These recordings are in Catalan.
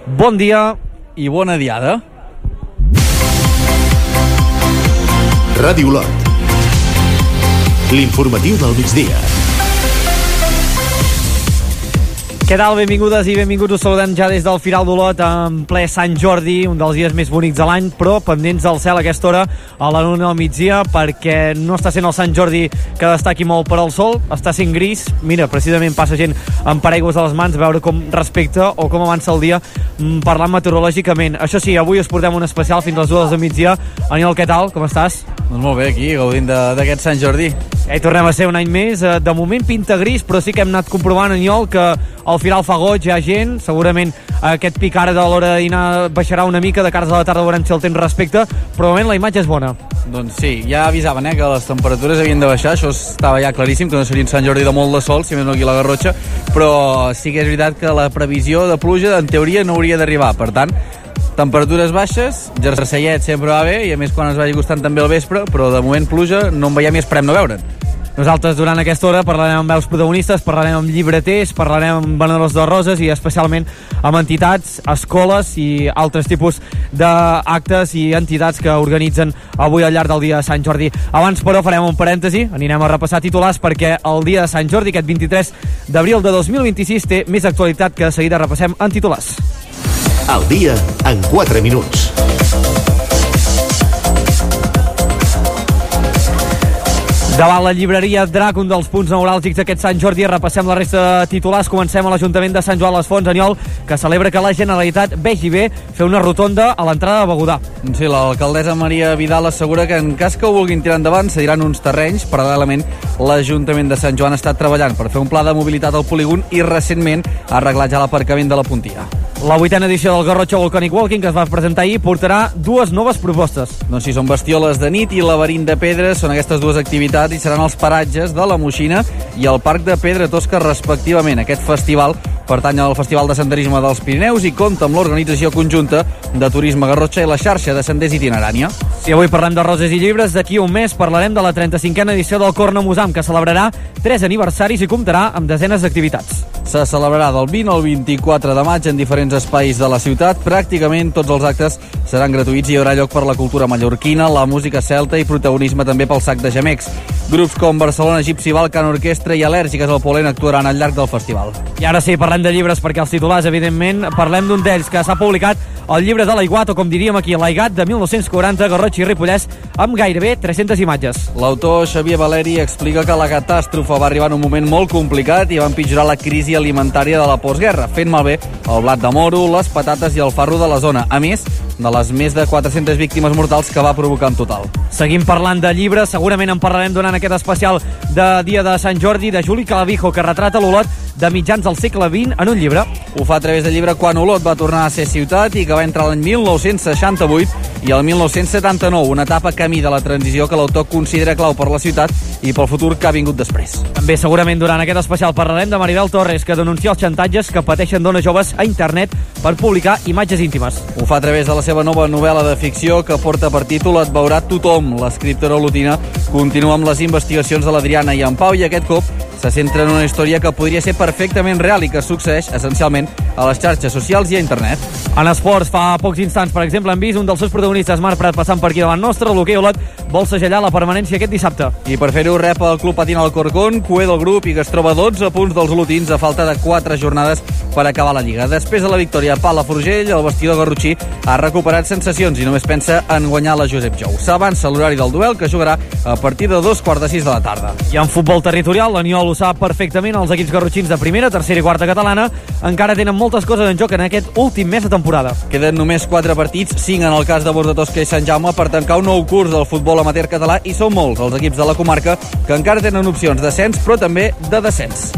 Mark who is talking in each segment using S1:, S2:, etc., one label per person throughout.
S1: Bon dia i bona diada.
S2: Ràdio Olot, l'informatiu del migdia.
S1: Què tal? Benvingudes i benvinguts. Us saludem ja des del Firal d'Olot en ple Sant Jordi, un dels dies més bonics de l'any, però pendents del cel a aquesta hora a la 1 del migdia, perquè no està sent el Sant Jordi que destaqui molt per al sol, està sent gris. Mira, precisament passa gent amb paraigües a les mans a veure com respecta o com avança el dia parlant meteorològicament. Això sí, avui us portem un especial fins a les 2 del migdia. Aniol, què tal? Com estàs?
S3: Doncs molt bé, aquí, gaudint d'aquest Sant Jordi.
S1: Hi tornem a ser un any més. De moment pinta gris, però sí que hem anat comprovant, Aniol, que al Firal fa goig, hi ha gent. Segurament aquest pic ara de l'hora de dinar baixarà una mica, de cares a la tarda veurem si el temps respecta, però de moment la imatge és bona.
S3: Doncs sí, ja avisaven que les temperatures havien de baixar, això estava ja claríssim, que no seria un Sant Jordi de molt de sol, si més no aquí a la Garrotxa, però sí que és veritat que la previsió de pluja en teoria no hauria d'arribar, per tant, temperatures baixes, jerseillet sempre va bé, i a més quan es vagi costant també el vespre, però de moment pluja no en veiem i esperem no veure'n.
S1: Nosaltres durant aquesta hora parlarem amb veus protagonistes, parlarem amb llibreters, parlarem amb venedors de roses i especialment amb entitats, escoles i altres tipus d'actes i entitats que organitzen avui al llarg del dia de Sant Jordi. Abans, però, farem un parèntesi, anirem a repassar titulars perquè el dia de Sant Jordi, aquest 23 d'abril de 2026, té més actualitat que de seguida repassem en titulars.
S2: El dia en 4 minuts.
S1: Davant la llibreria Drac, un dels punts neuràlgics d'aquest Sant Jordi, repassem la resta de titulars. Comencem a l'Ajuntament de Sant Joan les Fonts, Aniol, que celebra que la Generalitat vegi bé fer una rotonda a l'entrada de Begudà.
S3: Sí, l'alcaldessa Maria Vidal assegura que en cas que ho vulguin tirar endavant cediran uns terrenys. Paral·lelament, l'Ajuntament de Sant Joan ha estat treballant per fer un pla de mobilitat al polígon i recentment ha arreglat ja l'aparcament de la Puntia.
S1: La 8a edició del Garrotxa Volcanic Walking, que es va presentar ahir, portarà dues noves propostes.
S3: Doncs sí, són bestioles de nit i laberint de pedres, són aquestes dues activitats i seran els paratges de la Moixina i el Parc de Pedra Tosca respectivament. Aquest festival pertany al Festival de Senderisme dels Pirineus i compta amb l'organització conjunta de Turisme Garrotxa i la xarxa de senders itinerània.
S1: Si avui parlem de roses i llibres, d'aquí un mes parlarem de la 35a edició del Corno Musam, que celebrarà 3 aniversaris i comptarà amb desenes d'activitats.
S3: Se celebrarà del 20 al 24 de maig en diferents espais de la ciutat. Pràcticament tots els actes seran gratuïts i hi haurà lloc per la cultura mallorquina, la música celta i protagonisme també pel sac de gemecs. Grups com Barcelona Gypsy Ball, Can Orquestra i Al·lèrgiques al Polen actuaran al llarg del festival.
S1: I ara sí, parlem de llibres, perquè els titulars, evidentment, parlem d'un d'ells que s'ha publicat, el llibre de l'Aiguat, o com diríem aquí, l'Aigat de 1940, Garrotxa i Ripollès, amb gairebé 300 imatges.
S3: L'autor Xavier Valeri explica que la catàstrofe va arribar en un moment molt complicat i va empitjorar la crisi alimentària de la postguerra, fent malbé el blat de moro, les patates i el farro de la zona, a més de les més de 400 víctimes mortals que va provocar en total.
S1: Seguim parlant de llibres, segurament en parlarem durant aquest especial de Dia de Sant Jordi, de Juli Calavijo, que retrata l'Olot de mitjans del segle XX en un llibre.
S3: Ho fa a través del llibre Quan Olot va tornar a ser ciutat i que va entrar l'any 1968 i el 1979, una etapa camí de la transició que l'autor considera clau per la ciutat i pel futur que ha vingut després.
S1: També segurament durant aquest especial parlarem de Maribel Torres, que denuncia els xantatges que pateixen dones joves a internet per publicar imatges íntimes.
S3: Ho fa a través de la seva nova novel·la de ficció que porta per títol Et veurà tothom. L'escriptora olotina continua amb les investigacions de l'Adriana i en Pau i aquest cop se centra en una història que podria ser perfectament real i que succeeix essencialment a les xarxes socials i a internet.
S1: En esports, fa pocs instants, per exemple, hem vist un dels seus protagonistes, Marc Prat, passant per aquí davant nostre. L'hoquei Olot vol segellar la permanència aquest dissabte.
S3: I per fer-ho rep el Club Patín Alcorcón, cué del grup i que es troba 12 punts dels olotins a falta de 4 jornades per acabar la Lliga. Després de la victòria a Palafrugell, el vestidor garrotxí ha recuperat sensacions i només pensa en guanyar la Josep Jou. S'avança l'horari del duel, que jugarà a partir de 2:45 de la tarda.
S1: I en futbol territorial, l'Aniol ho sap perfectament, els equips garrotxins de primera, tercera i quarta catalana encara tenen moltes coses en joc en aquest últim mes de temporada.
S3: Queden només 4 partits, 5 en el cas de Borç de Tosca i Sant Jaume, per tancar un nou curs del futbol amateur català, i són molts els equips de la comarca que encara tenen opcions d'ascens, però també de descens.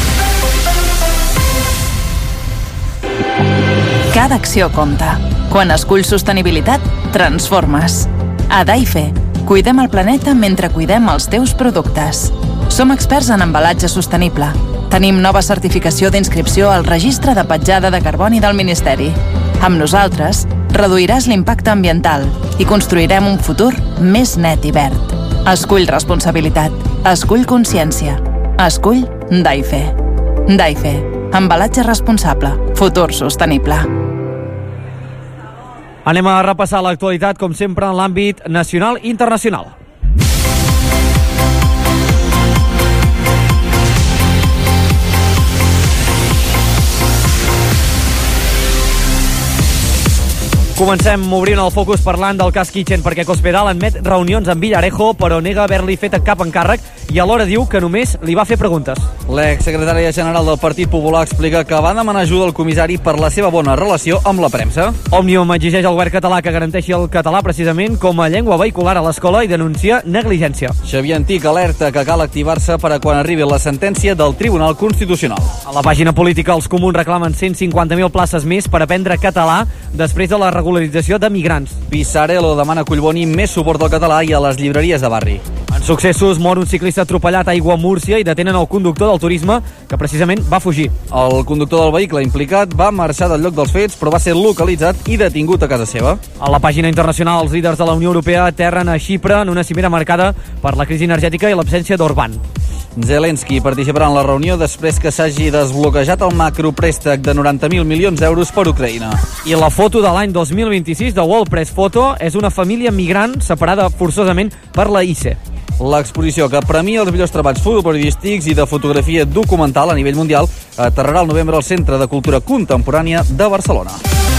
S4: Cada acció compta. Quan esculls sostenibilitat, transformes. A Daife, cuidem el planeta mentre cuidem els teus productes. Som experts en embalatge sostenible. Tenim nova certificació d'inscripció al Registre de Petjada de Carboni del Ministeri. Amb nosaltres, reduiràs l'impacte ambiental i construirem un futur més net i verd. Escull responsabilitat. Escull consciència. Escull Daife. Daife. Embalatge responsable. Futur sostenible.
S1: Anem a repassar l'actualitat, com sempre, en l'àmbit nacional i internacional. Comencem obrint el focus parlant del cas Kitchen, perquè Cospedal admet reunions amb Villarejo, però nega haver-li fet cap encàrrec i alhora diu que només li va fer preguntes.
S3: L'exsecretària general del Partit Popular explica que va demanar ajuda al comissari per la seva bona relació amb la premsa.
S1: Òmnium exigeix al govern català que garanteixi el català precisament com a llengua vehicular a l'escola i denuncia negligència.
S3: Xavier Antic alerta que cal activar-se per a quan arribi la sentència del Tribunal Constitucional.
S1: A la pàgina política, els comuns reclamen 150.000 places més per aprendre català després de la regularització de migrants.
S3: Pisarello demana a Collboni més suport al català i a les llibreries de barri.
S1: En successos, mor un ciclista atropellat a Aiguamúrcia i detenen el conductor del turisme, que precisament va fugir.
S3: El conductor del vehicle implicat va marxar del lloc dels fets, però va ser localitzat i detingut a casa seva.
S1: A la pàgina internacional, els líders de la Unió Europea aterren a Xipre en una cimera marcada per la crisi energètica i l'absència d'Orbán.
S3: Zelensky participarà en la reunió després que s'hagi desbloquejat el macropréstec de 90.000 milions d'euros per Ucraïna.
S1: I la foto de l'any 2026 de World Press Photo és una família migrant separada forçosament per la ICE.
S3: L'exposició que premia els millors treballs fotoperiodístics i de fotografia documental a nivell mundial aterrarà al novembre al Centre de Cultura Contemporània de Barcelona.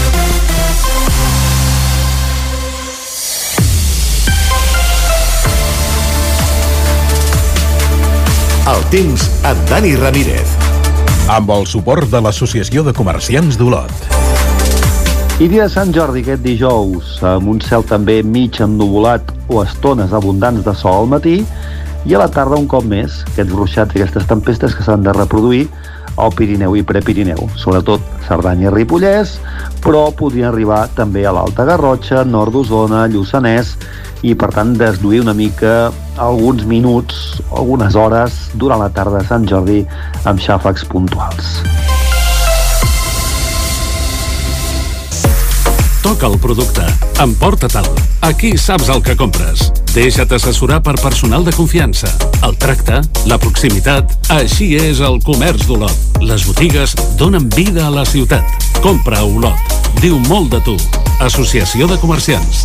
S2: El temps amb Dani Ramírez.
S5: Amb el suport de l'Associació de Comerciants d'Olot.
S6: I dia de Sant Jordi aquest dijous, amb un cel també mig ennuvolat o estones abundants de sol al matí, i a la tarda un cop més aquests ruixats i aquestes tempestes que s'han de reproduir al Pirineu i Prepirineu, sobretot Cerdanya i Ripollès, però podrien arribar també a l'Alta Garrotxa, nord d'Osona, Lluçanès, i per tant desduir una mica alguns minuts, algunes hores durant la tarda de Sant Jordi amb xàfecs puntuals.
S7: Toca el producte. Emporta-te'l. Aquí saps el que compres. Deixa't assessorar per personal de confiança. El tracte, la proximitat... Així és el comerç d'Olot. Les botigues donen vida a la ciutat. Compra a Olot. Diu molt de tu. Associació de Comerciants.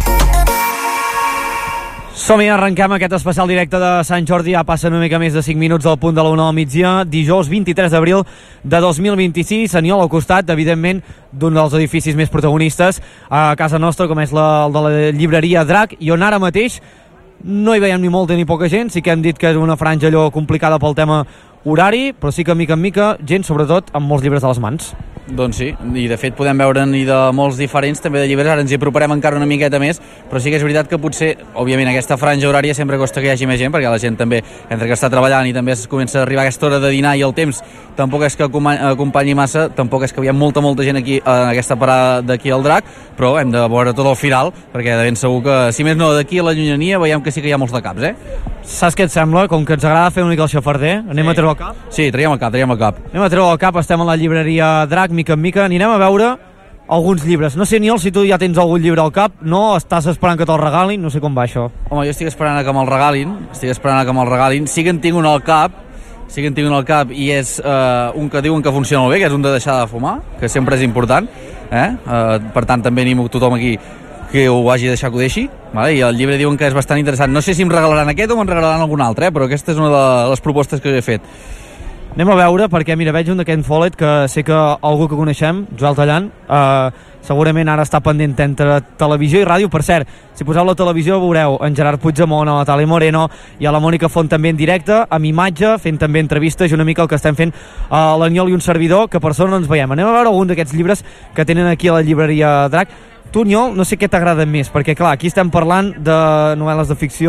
S1: Som-hi, arrenquem aquest especial directe de Sant Jordi. Ja passen una mica més de 5 minuts del punt de la 1 del migdia. Dijous 23 d'abril de 2026. Aniol al costat, evidentment, d'un dels edificis més protagonistes a casa nostra, com és el de la llibreria Drac, i on ara mateix no hi veiem ni molta ni poca gent. Sí que hem dit que és una franja allò complicada pel tema horari, però sí que mica en mica gent, sobretot amb molts llibres a les mans.
S3: Doncs sí, i de fet podem veure-n'hi de molts diferents, també de llibres, ara ens hi aproparem encara una miqueta més, però sí que és veritat que potser, òbviament, aquesta franja horària sempre costa que hi hagi més gent, perquè la gent també, entre que està treballant i també es comença a arribar a aquesta hora de dinar i el temps tampoc és que acompanyi massa, tampoc és que hi ha molta gent aquí en aquesta parada d'aquí al Drac, però hem de veure tot el final, perquè de ben segur que, si més no, d'aquí a la llunyania veiem que sí que hi ha molts de caps,
S1: Saps què et sembla? Com que ens agrada fer una mica el xafarder, anem a treure el cap?
S3: Sí, traiem el cap.
S1: Anem a treure el cap, estem a la llibreria Drac, mica en mica, anirem a veure alguns llibres. No sé, Niol, si tu ja tens algun llibre al cap, no? Estàs esperant que te'l regalin? No sé com va això.
S3: Home, jo estic esperant que me'l regalin, sí que en tinc un al cap, i és un que diuen que funciona molt bé, que és un de deixar de fumar, que sempre és important, per tant també animo tothom aquí que ho hagi de deixar que ho deixi, vale? I el llibre diuen que és bastant interessant. No sé si em regalaran aquest o me'n regalaran algun altre, però aquesta és una de les propostes que jo he fet.
S1: Anem a veure, perquè mira, veig un de Ken Follett, que sé que algú que coneixem, Joel Tallant, segurament ara està pendent entre televisió i ràdio. Per cert, si poseu la televisió veureu en Gerard Puigdemont, a la Natàlia Moreno i a la Mònica Font també en directe, amb imatge, fent també entrevistes, i una mica el que estem fent l'Aniol i un servidor, que per sort no ens veiem. Anem a veure algun d'aquests llibres que tenen aquí a la llibreria Drac. Tu, Niol, no sé què t'agrada més, perquè clar, aquí estem parlant de novel·les de ficció,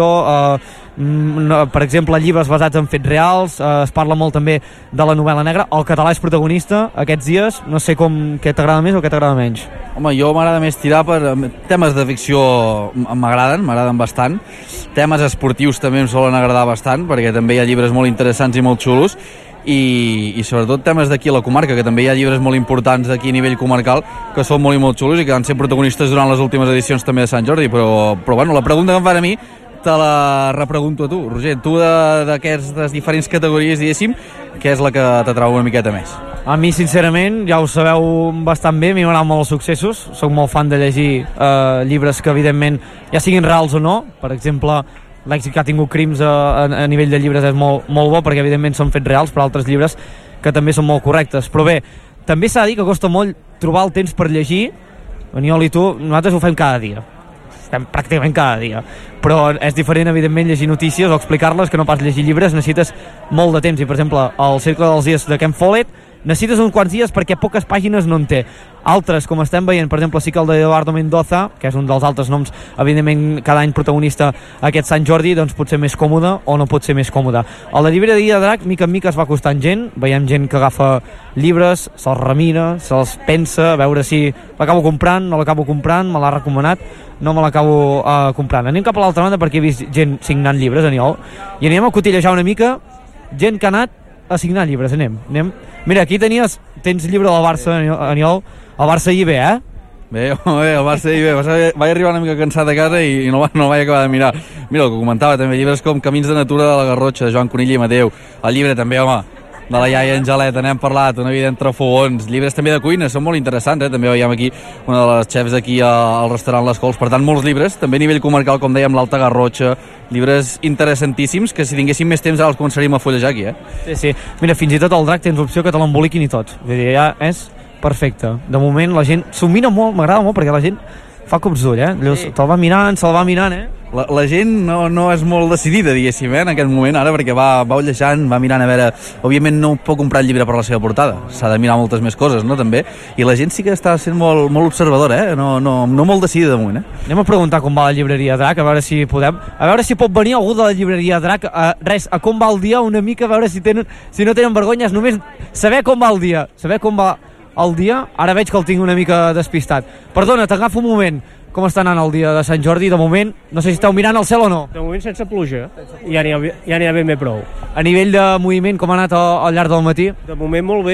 S1: per exemple, llibres basats en fets reals, es parla molt també de la novel·la negra. El català és protagonista aquests dies, no sé què t'agrada més o què t'agrada menys.
S3: Home, jo m'agrada més tirar per temes de ficció, m'agraden bastant. Temes esportius també em solen agradar bastant, perquè també hi ha llibres molt interessants i molt xulos, i sobretot temes d'aquí a la comarca, que també hi ha llibres molt importants d'aquí a nivell comarcal que són molt i molt xulos i que han set protagonistes durant les últimes edicions també de Sant Jordi, però bueno, la pregunta que em fan a mi te la repregunto a tu, Roger. Tu d'aquestes diferents categories, diguéssim, què és la que t'atrau una miqueta més?
S1: A mi, sincerament, ja ho sabeu bastant bé, a mi m'agraden molt els successos, soc molt fan de llegir llibres que, evidentment, ja siguin reals o no. Per exemple, l'èxit que ha tingut Crims a nivell de llibres és molt bo, perquè, evidentment, són fets reals, però altres llibres que també són molt correctes. Però bé, també s'ha de dir que costa molt trobar el temps per llegir. Aniol i tu, nosaltres ho fem cada dia. Estem pràcticament cada dia. Però és diferent, evidentment, llegir notícies o explicar-les que no pas llegir llibres. Necessites molt de temps. I, per exemple, el Cercle dels Dies de Ken Follett necessites uns quants dies perquè poques pàgines no en té. Altres, com estem veient, per exemple, sí que el d'Eduardo Mendoza, que és un dels altres noms, evidentment, cada any protagonista aquest Sant Jordi, doncs pot ser més còmode o no pot ser més còmode. El de Llibreria Drac, mica en mica es va costant gent, veiem gent que agafa llibres, se'ls remira, se'ls pensa, a veure si l'acabo comprant, no l'acabo comprant, me l'ha recomanat, no me l'acabo comprant. Anem cap a l'altra banda perquè he vist gent signant llibres, Aniol, i anem a cotillejar una mica gent que ha anat a signar llibres. Anem. Mira, aquí tens llibre del Barça, Aniol. El Barça ahir bé,
S3: Bé, el Barça ahir bé. Vaig arribar una mica cansat a casa i no vaig acabar de mirar. Mira, el que comentava també, llibres com Camins de Natura de la Garrotxa, de Joan Conill i Mateu. El llibre també, home, de la iaia Angeleta, n'hem parlat, Una vida entre fogons. Llibres també de cuina, són molt interessants, també veiem aquí una de les xefs aquí al restaurant Les Cols. Per tant, molts llibres, també a nivell comarcal, com dèiem, l'Alta Garrotxa, llibres interessantíssims que si tinguéssim més temps ara els començaríem a fullejar aquí,
S1: Sí. Mira, fins i tot el Drac tens opció que te l'emboliquin i tot. Vull dir, ja és perfecte. De moment la gent s'ho mira molt, m'agrada molt perquè la gent fa cops d'ull, Sí. Se'l va mirant,
S3: La gent no és molt decidida, diguéssim, en aquest moment, ara, perquè va ullejant, va mirant a veure... Òbviament no pot comprar el llibre per la seva portada, s'ha de mirar moltes més coses, no?, també, i la gent sí que està sent molt observadora, no molt decidida de moment,
S1: Anem a preguntar com va la llibreria Drac, a veure si pot venir algú de la llibreria Drac, a com va el dia una mica, a veure si no tenen vergonyes, només saber com va el dia, ara veig que el tinc una mica despistat. Perdona, t'agafo un moment. Com està anant el dia de Sant Jordi? De moment, no sé si esteu mirant al cel o no.
S8: De moment sense pluja, ja n'hi ha ben bé prou.
S1: A nivell de moviment, com ha anat al llarg del matí?
S8: De moment molt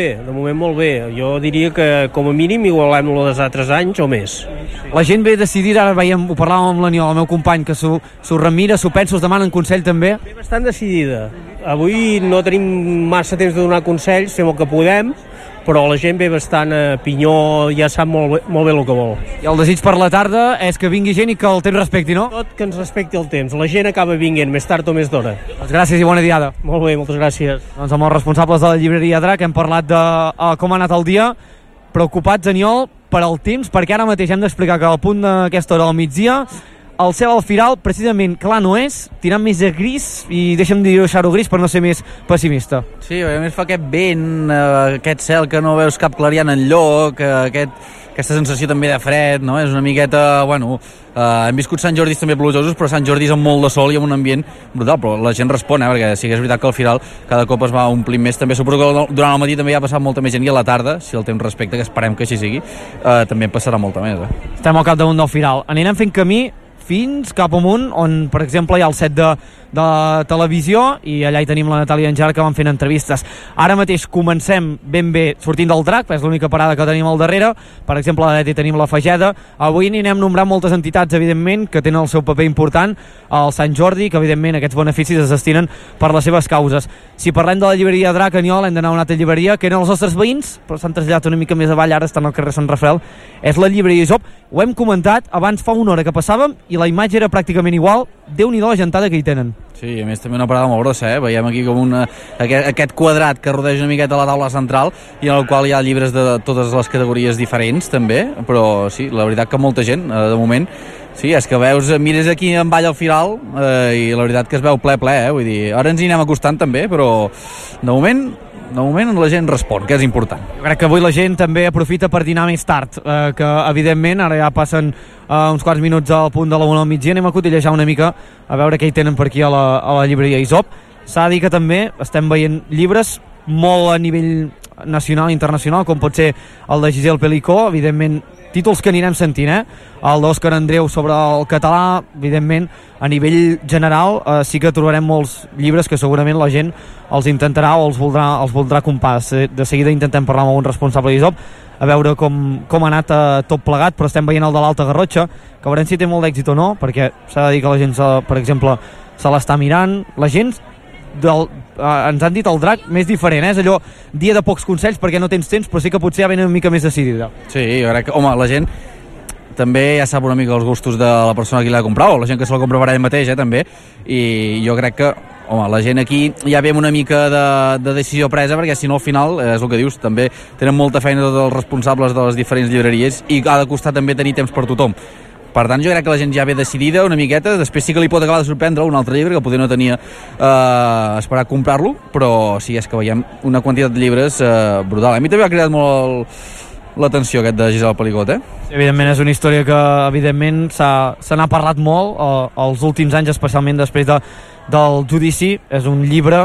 S8: bé. Jo diria que com a mínim igualem lo dels altres anys o més.
S1: La gent ve decidida, ara veiem, ho parlàvem amb l'Aniol, el meu company, que s'ho remira, s'ho pensa, us demanen consell també.
S8: Ve bastant decidida. Avui no tenim massa temps de donar consells, fem el que podem, però la gent ve bastant a pinyó, ja sap molt bé el que vol.
S1: I el desig per la tarda és que vingui gent i que el temps respecti, no?
S8: Tot que ens respecti el temps. La gent acaba vinguent més tard o més d'hora.
S1: Doncs gràcies i bona diada.
S8: Molt bé, moltes gràcies.
S1: Doncs amb els responsables de la llibreria Drac hem parlat de com ha anat el dia, preocupats, Aniol, per al temps, perquè ara mateix hem d'explicar que al punt d'aquesta hora al migdia el cel al Firal, precisament, clar no és, tirant més de gris, i deixa'm dibuixar-ho gris per no ser més pessimista.
S3: Sí, a més fa aquest vent, aquest cel que no veus cap clariant enlloc, aquesta sensació també de fred, no? És una miqueta, hem viscut Sant Jordis també plujosos, però Sant Jordis amb molt de sol i amb un ambient brutal, però la gent respon, perquè sí que és veritat que al Firal cada cop es va omplint més, també suposo que durant el matí també hi ha passat molta més gent, i a la tarda, si el temps respecta, que esperem que així sigui, també passarà molta més.
S1: Estem al capdamunt del Firal, anirem fent camí fins cap amunt, on per exemple hi ha el set de televisió, i allà hi tenim la Natàlia i en Gerard que van fent entrevistes. Ara mateix comencem ben bé sortint del Drac, és l'única parada que tenim al darrere. Per exemple, a l'Eti tenim la Fageda. Avui n'anem nombrant moltes entitats, evidentment, que tenen el seu paper important al Sant Jordi, que evidentment aquests beneficis es destinen per les seves causes. Si parlem de la llibreria Drac, Aniol, hem d'anar a una altra llibreria, que eren els nostres veïns, però s'han traslladat una mica més avall, ara estan al carrer Sant Rafael. És la llibreria Isop. Ho hem comentat abans fa una hora que passàvem i la imatge era pràcticament igual. Déu-n'hi-do la gentada que hi tenen.
S3: Sí, a més també una parada molt grossa, Veiem aquí com aquest quadrat que rodeja una miqueta la taula central i en el qual hi ha llibres de totes les categories diferents també, però sí, la veritat que molta gent, de moment, sí, és que mires aquí en Vall al Firal i la veritat que es veu ple, vull dir, ara ens hi anem acostant també, però de moment la gent respon, que és important.
S1: Jo crec que avui la gent també aprofita per dinar més tard, que evidentment ara ja passen uns quants minuts al punt de la 1 al migdia, anem a cotillejar una mica a veure què hi tenen per aquí a la llibreria Isop. S'ha de dir que també estem veient llibres molt a nivell nacional i internacional, com pot ser el de Giselle Pelicó, evidentment títols que anirem sentint, el d'Òscar Andreu sobre el català, evidentment a nivell general sí que trobarem molts llibres que segurament la gent els intentarà o els voldrà comprar. De seguida intentem parlar amb algun responsable d'Isop a veure com ha anat tot plegat, però estem veient el de l'Alta Garrotxa, que veurem si té molt d'èxit o no, perquè s'ha de dir que la gent, per exemple, se l'està mirant. La gent ens han dit el drac més diferent, és allò dia de pocs consells perquè no tens temps, però sí que potser ja venen una mica més decidida.
S3: Sí, jo crec que, home, la gent també ja sap una mica els gustos de la persona que l'ha comprat, o la gent que se la compra per ell mateix, també, i jo crec que, home, la gent aquí ja ve amb una mica de decisió presa, perquè si no al final, és el que dius, també tenen molta feina tots els responsables de les diferents llibreries i ha de costar també tenir temps per tothom. Per tant, jo crec que la gent ja ve decidida una miqueta, després sí que li pot acabar de sorprendre un altre llibre que potser no tenia esperat comprar-lo, però sí, és que veiem una quantitat de llibres brutal. A mi també ha cridat molt l'atenció aquest de Giselle Pelicó, Sí,
S1: evidentment és una història que evidentment se n'ha parlat molt els últims anys, especialment després del judici. És un llibre,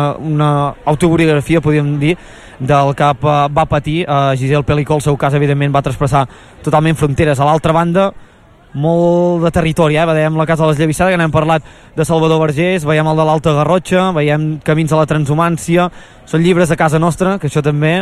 S1: una autobiografia, podríem dir, del que va patir Giselle Pelicó. El seu cas, evidentment, va traspassar totalment fronteres. A l'altra banda, molt de territori, veiem la Casa de l'Esllavissada, que n'hem parlat de Salvador Vergés, veiem el de l'Alta Garrotxa, veiem Camins a la Transhumància. Són llibres de casa nostra, que això també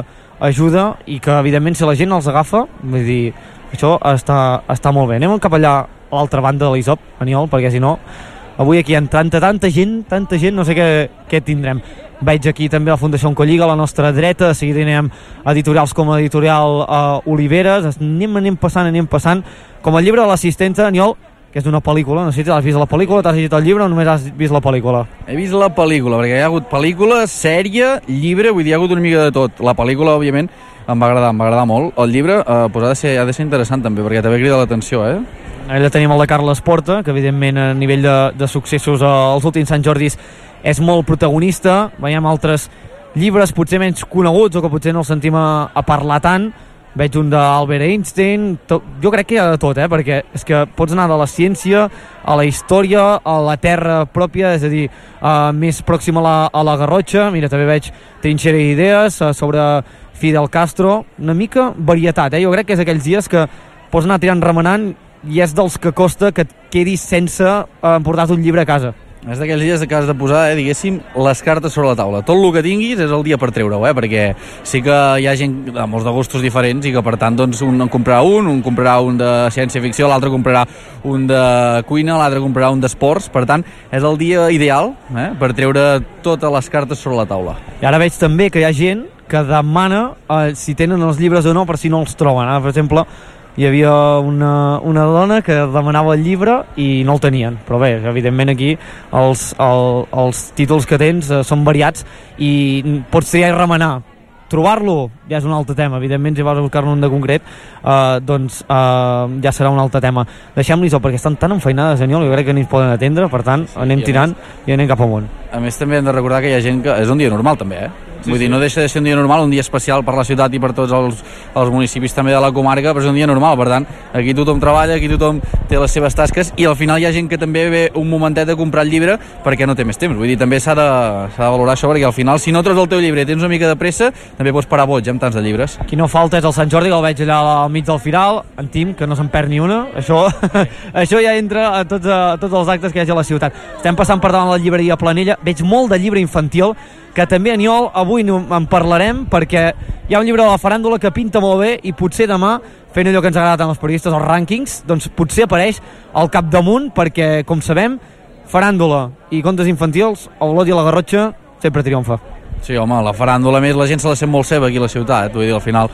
S1: ajuda, i que evidentment si la gent els agafa, vull dir, això està molt bé. Anem cap allà a l'altra banda de l'Isop, Aniol, perquè si no avui aquí hi ha tanta gent, no sé què tindrem. Veig aquí també la Fundació Oncolliga a la nostra dreta, de seguida anem a editorials com l'editorial Oliveres. Anem passant, com el llibre de l'assistenta, Aniol, que és d'una pel·lícula. No sé si has vist la pel·lícula, t'has llegit el llibre o només has vist la pel·lícula?
S3: He vist la pel·lícula, perquè hi ha hagut pel·lícula, sèrie, llibre, vull dir, hi ha hagut una mica de tot. La pel·lícula, òbviament, em va agradar molt. El llibre ha de ser interessant també, perquè també crida l'atenció,
S1: Allà tenim el de Carles Porta, que evidentment a nivell de successos als últims Sant Jordis és molt protagonista. Veiem altres llibres potser menys coneguts o que potser no els sentim a parlar tant. Veig un d'Albert Einstein. Jo crec que hi ha de tot, perquè és que pots anar de la ciència a la història, a la terra pròpia, és a dir, més pròxima a la Garrotxa. Mira, també veig Trinxera i idees sobre Fidel Castro. Una mica varietat, Jo crec que és aquells dies que pots anar tirant remenant i és dels que costa que et quedis sense emportar-te un llibre a casa.
S3: És d'aquells dies que has de posar, diguéssim, les cartes sobre la taula. Tot el que tinguis és el dia per treure-ho, perquè sí que hi ha gent de molts de gustos diferents i que, per tant, doncs, un comprarà un de ciència-ficció, l'altre comprarà un de cuina, l'altre comprarà un d'esports. Per tant, és el dia ideal per treure totes les cartes sobre la taula.
S1: I ara veig també que hi ha gent que demana si tenen els llibres o no per si no els troben. Per exemple, hi havia una dona que demanava el llibre i no el tenien, però bé, evidentment aquí els títols que tens són variats i pots triar i remenar. Trobar-lo ja és un altre tema, evidentment si vas a buscar-ne un de concret doncs ja serà un altre tema. Deixem-los perquè estan tan enfeinades, Aniol, jo crec que ni es poden atendre, per tant anem tirant i anem cap amunt.
S3: A més també hem de recordar que hi ha gent que és un dia normal també, Vull dir, no deixa de ser un dia normal, un dia especial per la ciutat i per tots els municipis també de la comarca, però és un dia normal, per tant, aquí tothom treballa, aquí tothom té les seves tasques i al final hi ha gent que també ve un momentet de comprar el llibre perquè no té més temps. Vull dir, també s'ha de valorar això, perquè al final, si no trobes el teu llibre i tens una mica de pressa, també pots parar boig amb tants de llibres.
S1: Qui no falta és el Sant Jordi, que el veig allà al mig del firal, en Tim, que no se'n perd ni una. Això ja entra a tots els actes que hi ha a la ciutat. Estem passant per davant la llibreria Planella, veig molt de llibre infantil, que també, Aniol, avui en parlarem perquè hi ha un llibre de la faràndula que pinta molt bé i potser demà, fent allò que ens agrada tant als periodistes, els rànquings, doncs potser apareix al capdamunt perquè, com sabem, faràndula i contes infantils, Olot i la Garrotxa sempre triomfa.
S3: Sí, home, la faràndula més, la gent se la sent molt seva aquí a la ciutat, vull dir, al final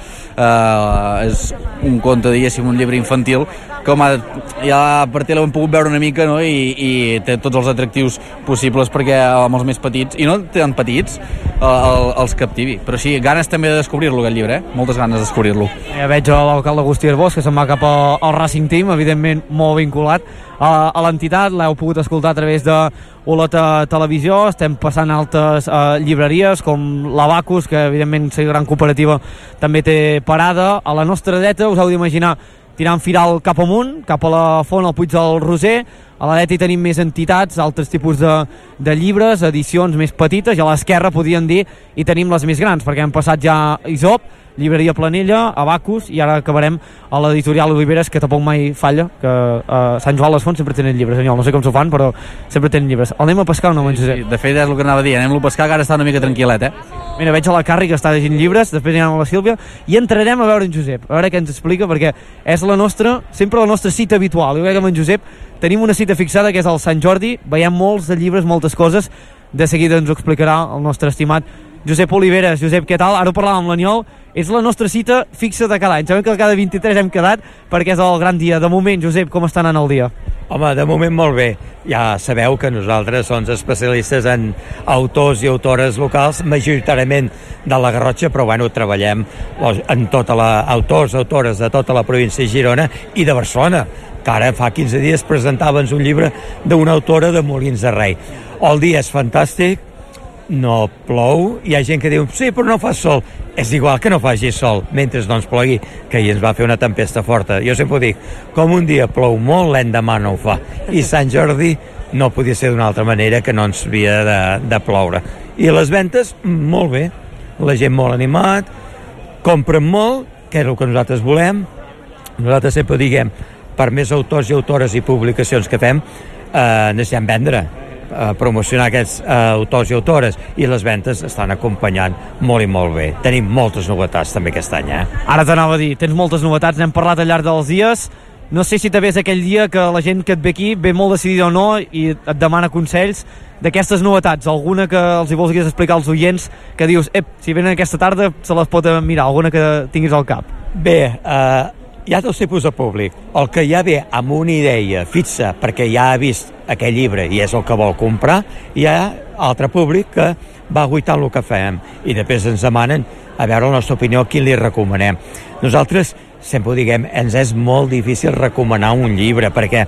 S3: és un conte, diguéssim, un llibre infantil, que home, ja per tele ho hem pogut veure una mica, no?, i té tots els atractius possibles perquè amb els més petits, i no tan petits, els captivi. Però sí, ganes també de descobrir-lo, aquest llibre, moltes ganes de descobrir-lo.
S1: Ja veig l'alcalde Agustí Arbós, que se'n va cap al Racing Team, evidentment molt vinculat a l'entitat, l'heu pogut escoltar a través de Olot Televisió. Estem passant altres llibreries com l'Abacus, que evidentment la gran cooperativa també té parada. A la nostra dreta us heu d'imaginar tirant Firal cap amunt, cap a la Font, al Puig del Roser. A la dreta hi tenim més entitats, altres tipus de llibres, edicions més petites, i a l'esquerra, podríem dir, hi tenim les més grans, perquè hem passat ja Isop, Llibreria Planella, Abacus, i ara acabarem a l'editorial Oliveres, que tampoc mai falla, que a Sant Joan les Fonts sempre tenen llibres, senyor, no sé com s'ho fan, però sempre tenen llibres. El anem a pescar o no, Josep?
S3: Sí, de fet és el que anava a dir, anem a pescar, que ara està una mica tranquil·let,
S1: Mira, veig a la Carri que està llegint llibres, després anirem a la Sílvia, i entrarem a veure en Josep, a veure què ens explica, perquè és sempre la nostra cita habitual. Jo crec que amb en Josep tenim una cita fixada, que és el Sant Jordi, veiem molts de llibres, moltes coses, de seguida ens ho explicarà el nostre estimat Josep Oliveres. Josep, què tal? Ara ho parlàvem amb l'Aniol, és la nostra cita fixa de cada any. Sabem que cada 23 hem quedat perquè és el gran dia. De moment, Josep, com està anant el dia?
S9: Home, de moment molt bé. Ja sabeu que nosaltres som especialistes en autors i autores locals, majoritàriament de la Garrotxa, però bueno, treballem en autors, autores de tota la província de Girona i de Barcelona, que ara fa 15 dies presentàvem un llibre d'una autora de Molins de Rei. El dia és fantàstic, no plou, hi ha gent que diu sí, però no fa sol. És igual que no faci sol mentre no ens plogui, que ahir ens va fer una tempesta forta. Jo sempre ho dic, com un dia plou molt, l'endemà no ho fa, i Sant Jordi no podia ser d'una altra manera que no ens havia de ploure. I les ventes, molt bé, la gent molt animat, compren molt, que és el que nosaltres volem. Nosaltres sempre diguem, per més autors i autores i publicacions que fem, necessitem vendre, promocionar aquests autors i autores, i les ventes estan acompanyant molt i molt bé. Tenim moltes novetats també aquest any.
S1: Ara t'anava a dir, tens moltes novetats, n'hem parlat al llarg dels dies. No sé si també és aquell dia que la gent que et ve aquí ve molt decidida o no i et demana consells d'aquestes novetats. Alguna que els hi vulguis explicar als oients, que dius, si venen aquesta tarda se les pot mirar, alguna que tinguis al cap?
S9: Bé, hi ha dos tipus de públic. El que ja ve amb una idea fixa perquè ja ha vist aquell llibre i és el que vol comprar, i hi ha altre públic que va aguitant el que fem i després ens demanen a veure la nostra opinió, quin li recomanem. Nosaltres sempre ho diguem, ens és molt difícil recomanar un llibre perquè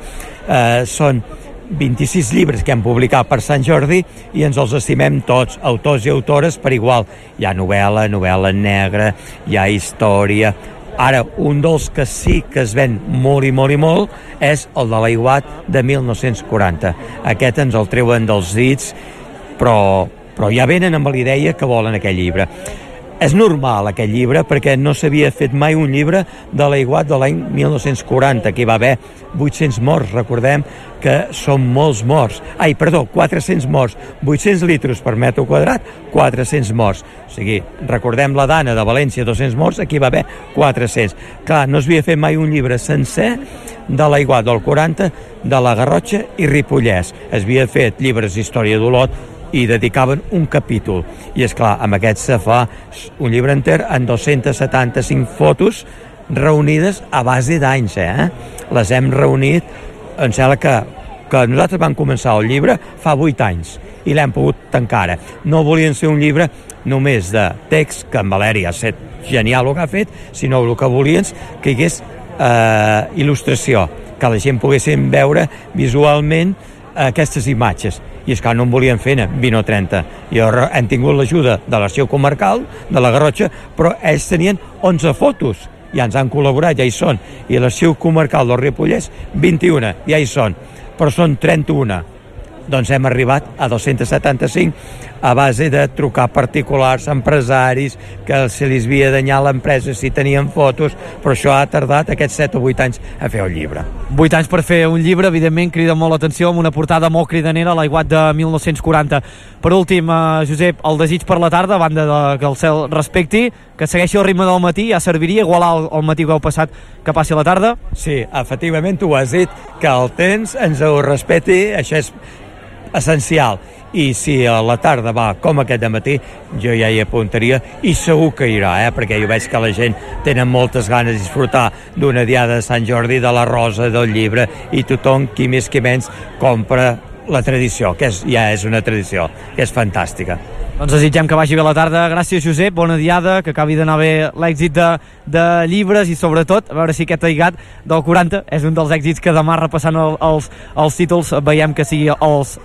S9: són 26 llibres que hem publicat per Sant Jordi i ens els estimem tots, autors i autores per igual. Hi ha novel·la negra, hi ha història. Ara, un dels que sí que es ven molt i molt i molt és el de l'Aiguat de 1940. Aquest ens el treuen dels dits, però ja venen amb la idea que volen aquell llibre. És normal aquest llibre perquè no s'havia fet mai un llibre de l'Aiguat de l'any 1940, que hi va haver 800 morts, recordem que són molts morts. 400 morts, 800 litres per metre quadrat, 400 morts. O sigui, recordem la Dana de València, 200 morts, aquí va haver 400. Clar, no s'havia fet mai un llibre sencer de l'Aiguat del 40, de la Garrotxa i Ripollès. Es havia fet llibres d'història d'Olot i dedicaven un capítol. I és clar, amb aquest se fa un llibre enter en 275 fotos reunides a base d'anys, Les hem reunit, em sembla que nosaltres vam començar el llibre fa 8 anys i l'hem pogut tancar ara. No volien ser un llibre només de text, que en Valeri ha estat genial el que ha fet, sinó el que volien que hi hagués il·lustració, que la gent poguessin veure visualment aquestes imatges. I és que no en volien fer 20 o 30. I hem tingut l'ajuda de l'Arxiu Comarcal, de la Garrotxa, però ells tenien 11 fotos, ja ens han col·laborat, ja hi són. I l'Arxiu Comarcal del Ripollès, 21, ja hi són. Però són 31. Doncs hem arribat a 275 a base de trucar particulars, empresaris, que se li havia danyat l'empresa si tenien fotos, però això ha tardat aquests 7 o 8 anys a fer el llibre.
S1: 8 anys per fer un llibre, evidentment crida molt l'atenció, amb una portada molt cridanera, l'Aiguat de 1940. Per últim, Josep, el desig per la tarda, a banda de que el cel respecti, que segueixi el ritme del matí, ja serviria igualar el matí que heu passat, que passi la tarda?
S9: Sí, efectivament, tu has dit que el temps ens ho respecti, això és essencial, i si a la tarda va com aquest de matí, jo ja hi apuntaria i segur que irà, perquè jo veig que la gent tenen moltes ganes de disfrutar d'una diada de Sant Jordi, de la rosa, del llibre, i tothom, qui més qui menys, compra la tradició, que ja és una tradició, que és fantàstica.
S1: Doncs desitgem que vagi bé la tarda. Gràcies, Josep, bona diada, que acabi d'anar bé l'èxit de llibres i sobretot, a veure si aquest Aiguat del 40 és un dels èxits que demà, repassant els títols, veiem que sigui a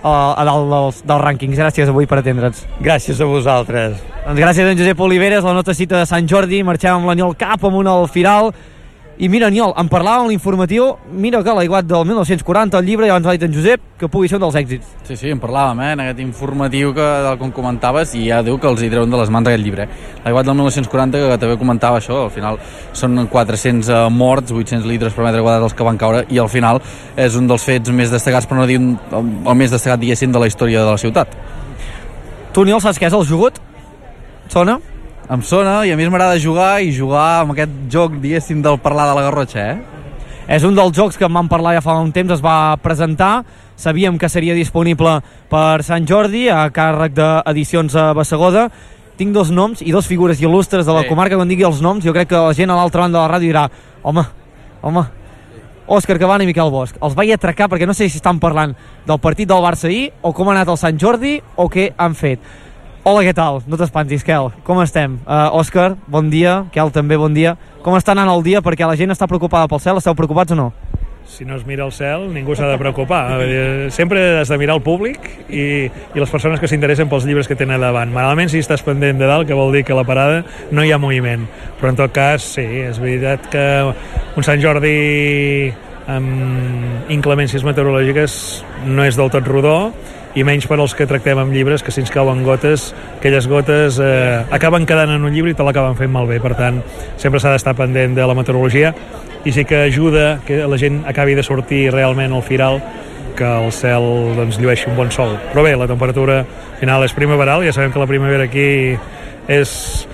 S1: dalt dels rànquings. Gràcies avui per atendre'ns.
S9: Gràcies a vosaltres.
S1: Doncs gràcies a en Josep Oliveres, la nostra cita de Sant Jordi. Marxem amb l'Aniol cap amunt al Firal. I mira, Aniol, em parlava en l'informatiu, mira que l'Aiguat del 1940, el llibre, ja abans l'ha dit en Josep, que pugui ser un dels èxits.
S3: Sí, en parlàvem, en aquest informatiu com comentaves, i ja diu que els hi treuen de les mans aquest llibre. L'Aiguat del 1940, que també comentava això, al final són 400 morts, 800 litres per metre quadrat els que van caure, i al final és un dels fets més destacats, per no dir el més destacat, diguéssim, de la història de la ciutat.
S1: Tu, Aniol, saps què és el jugut? Sona?
S3: Em sona, i a més m'agrada jugar amb aquest joc, diguéssim, del parlar de la Garrotxa,
S1: És un dels jocs que em van parlar ja fa un temps, es va presentar, sabíem que seria disponible per Sant Jordi, a càrrec d'Edicions Bassegoda. Tinc dos noms i dos figures il·lustres de la comarca, quan digui els noms, jo crec que la gent a l'altra banda de la ràdio dirà, home, Òscar Cabana i Miquel Bosch. Els vaig atracar perquè no sé si estan parlant del partit del Barça ahir, o com ha anat el Sant Jordi, o què han fet. Hola, què tal? No t'espantis, Quel. Com estem? Òscar, bon dia. Quel, també bon dia. Com està anant el dia? Perquè la gent està preocupada pel cel. Esteu preocupats o no?
S10: Si no es mira el cel, ningú s'ha de preocupar. Sempre has de mirar el públic i les persones que s'interessen pels llibres que tenen davant. Malament si estàs pendent de dalt, que vol dir que a la parada no hi ha moviment. Però en tot cas, sí, és veritat que un Sant Jordi amb inclemències meteorològiques no és del tot rodó, i menys per als que tractem amb llibres, que si ens cauen gotes, aquelles gotes acaben quedant en un llibre i te l'acaben fent malbé. Per tant, sempre s'ha d'estar pendent de la meteorologia, i sí que ajuda que la gent acabi de sortir realment al firal, que el cel doncs, llueixi un bon sol. Però bé, la temperatura final és primaveral, ja sabem que la primavera aquí és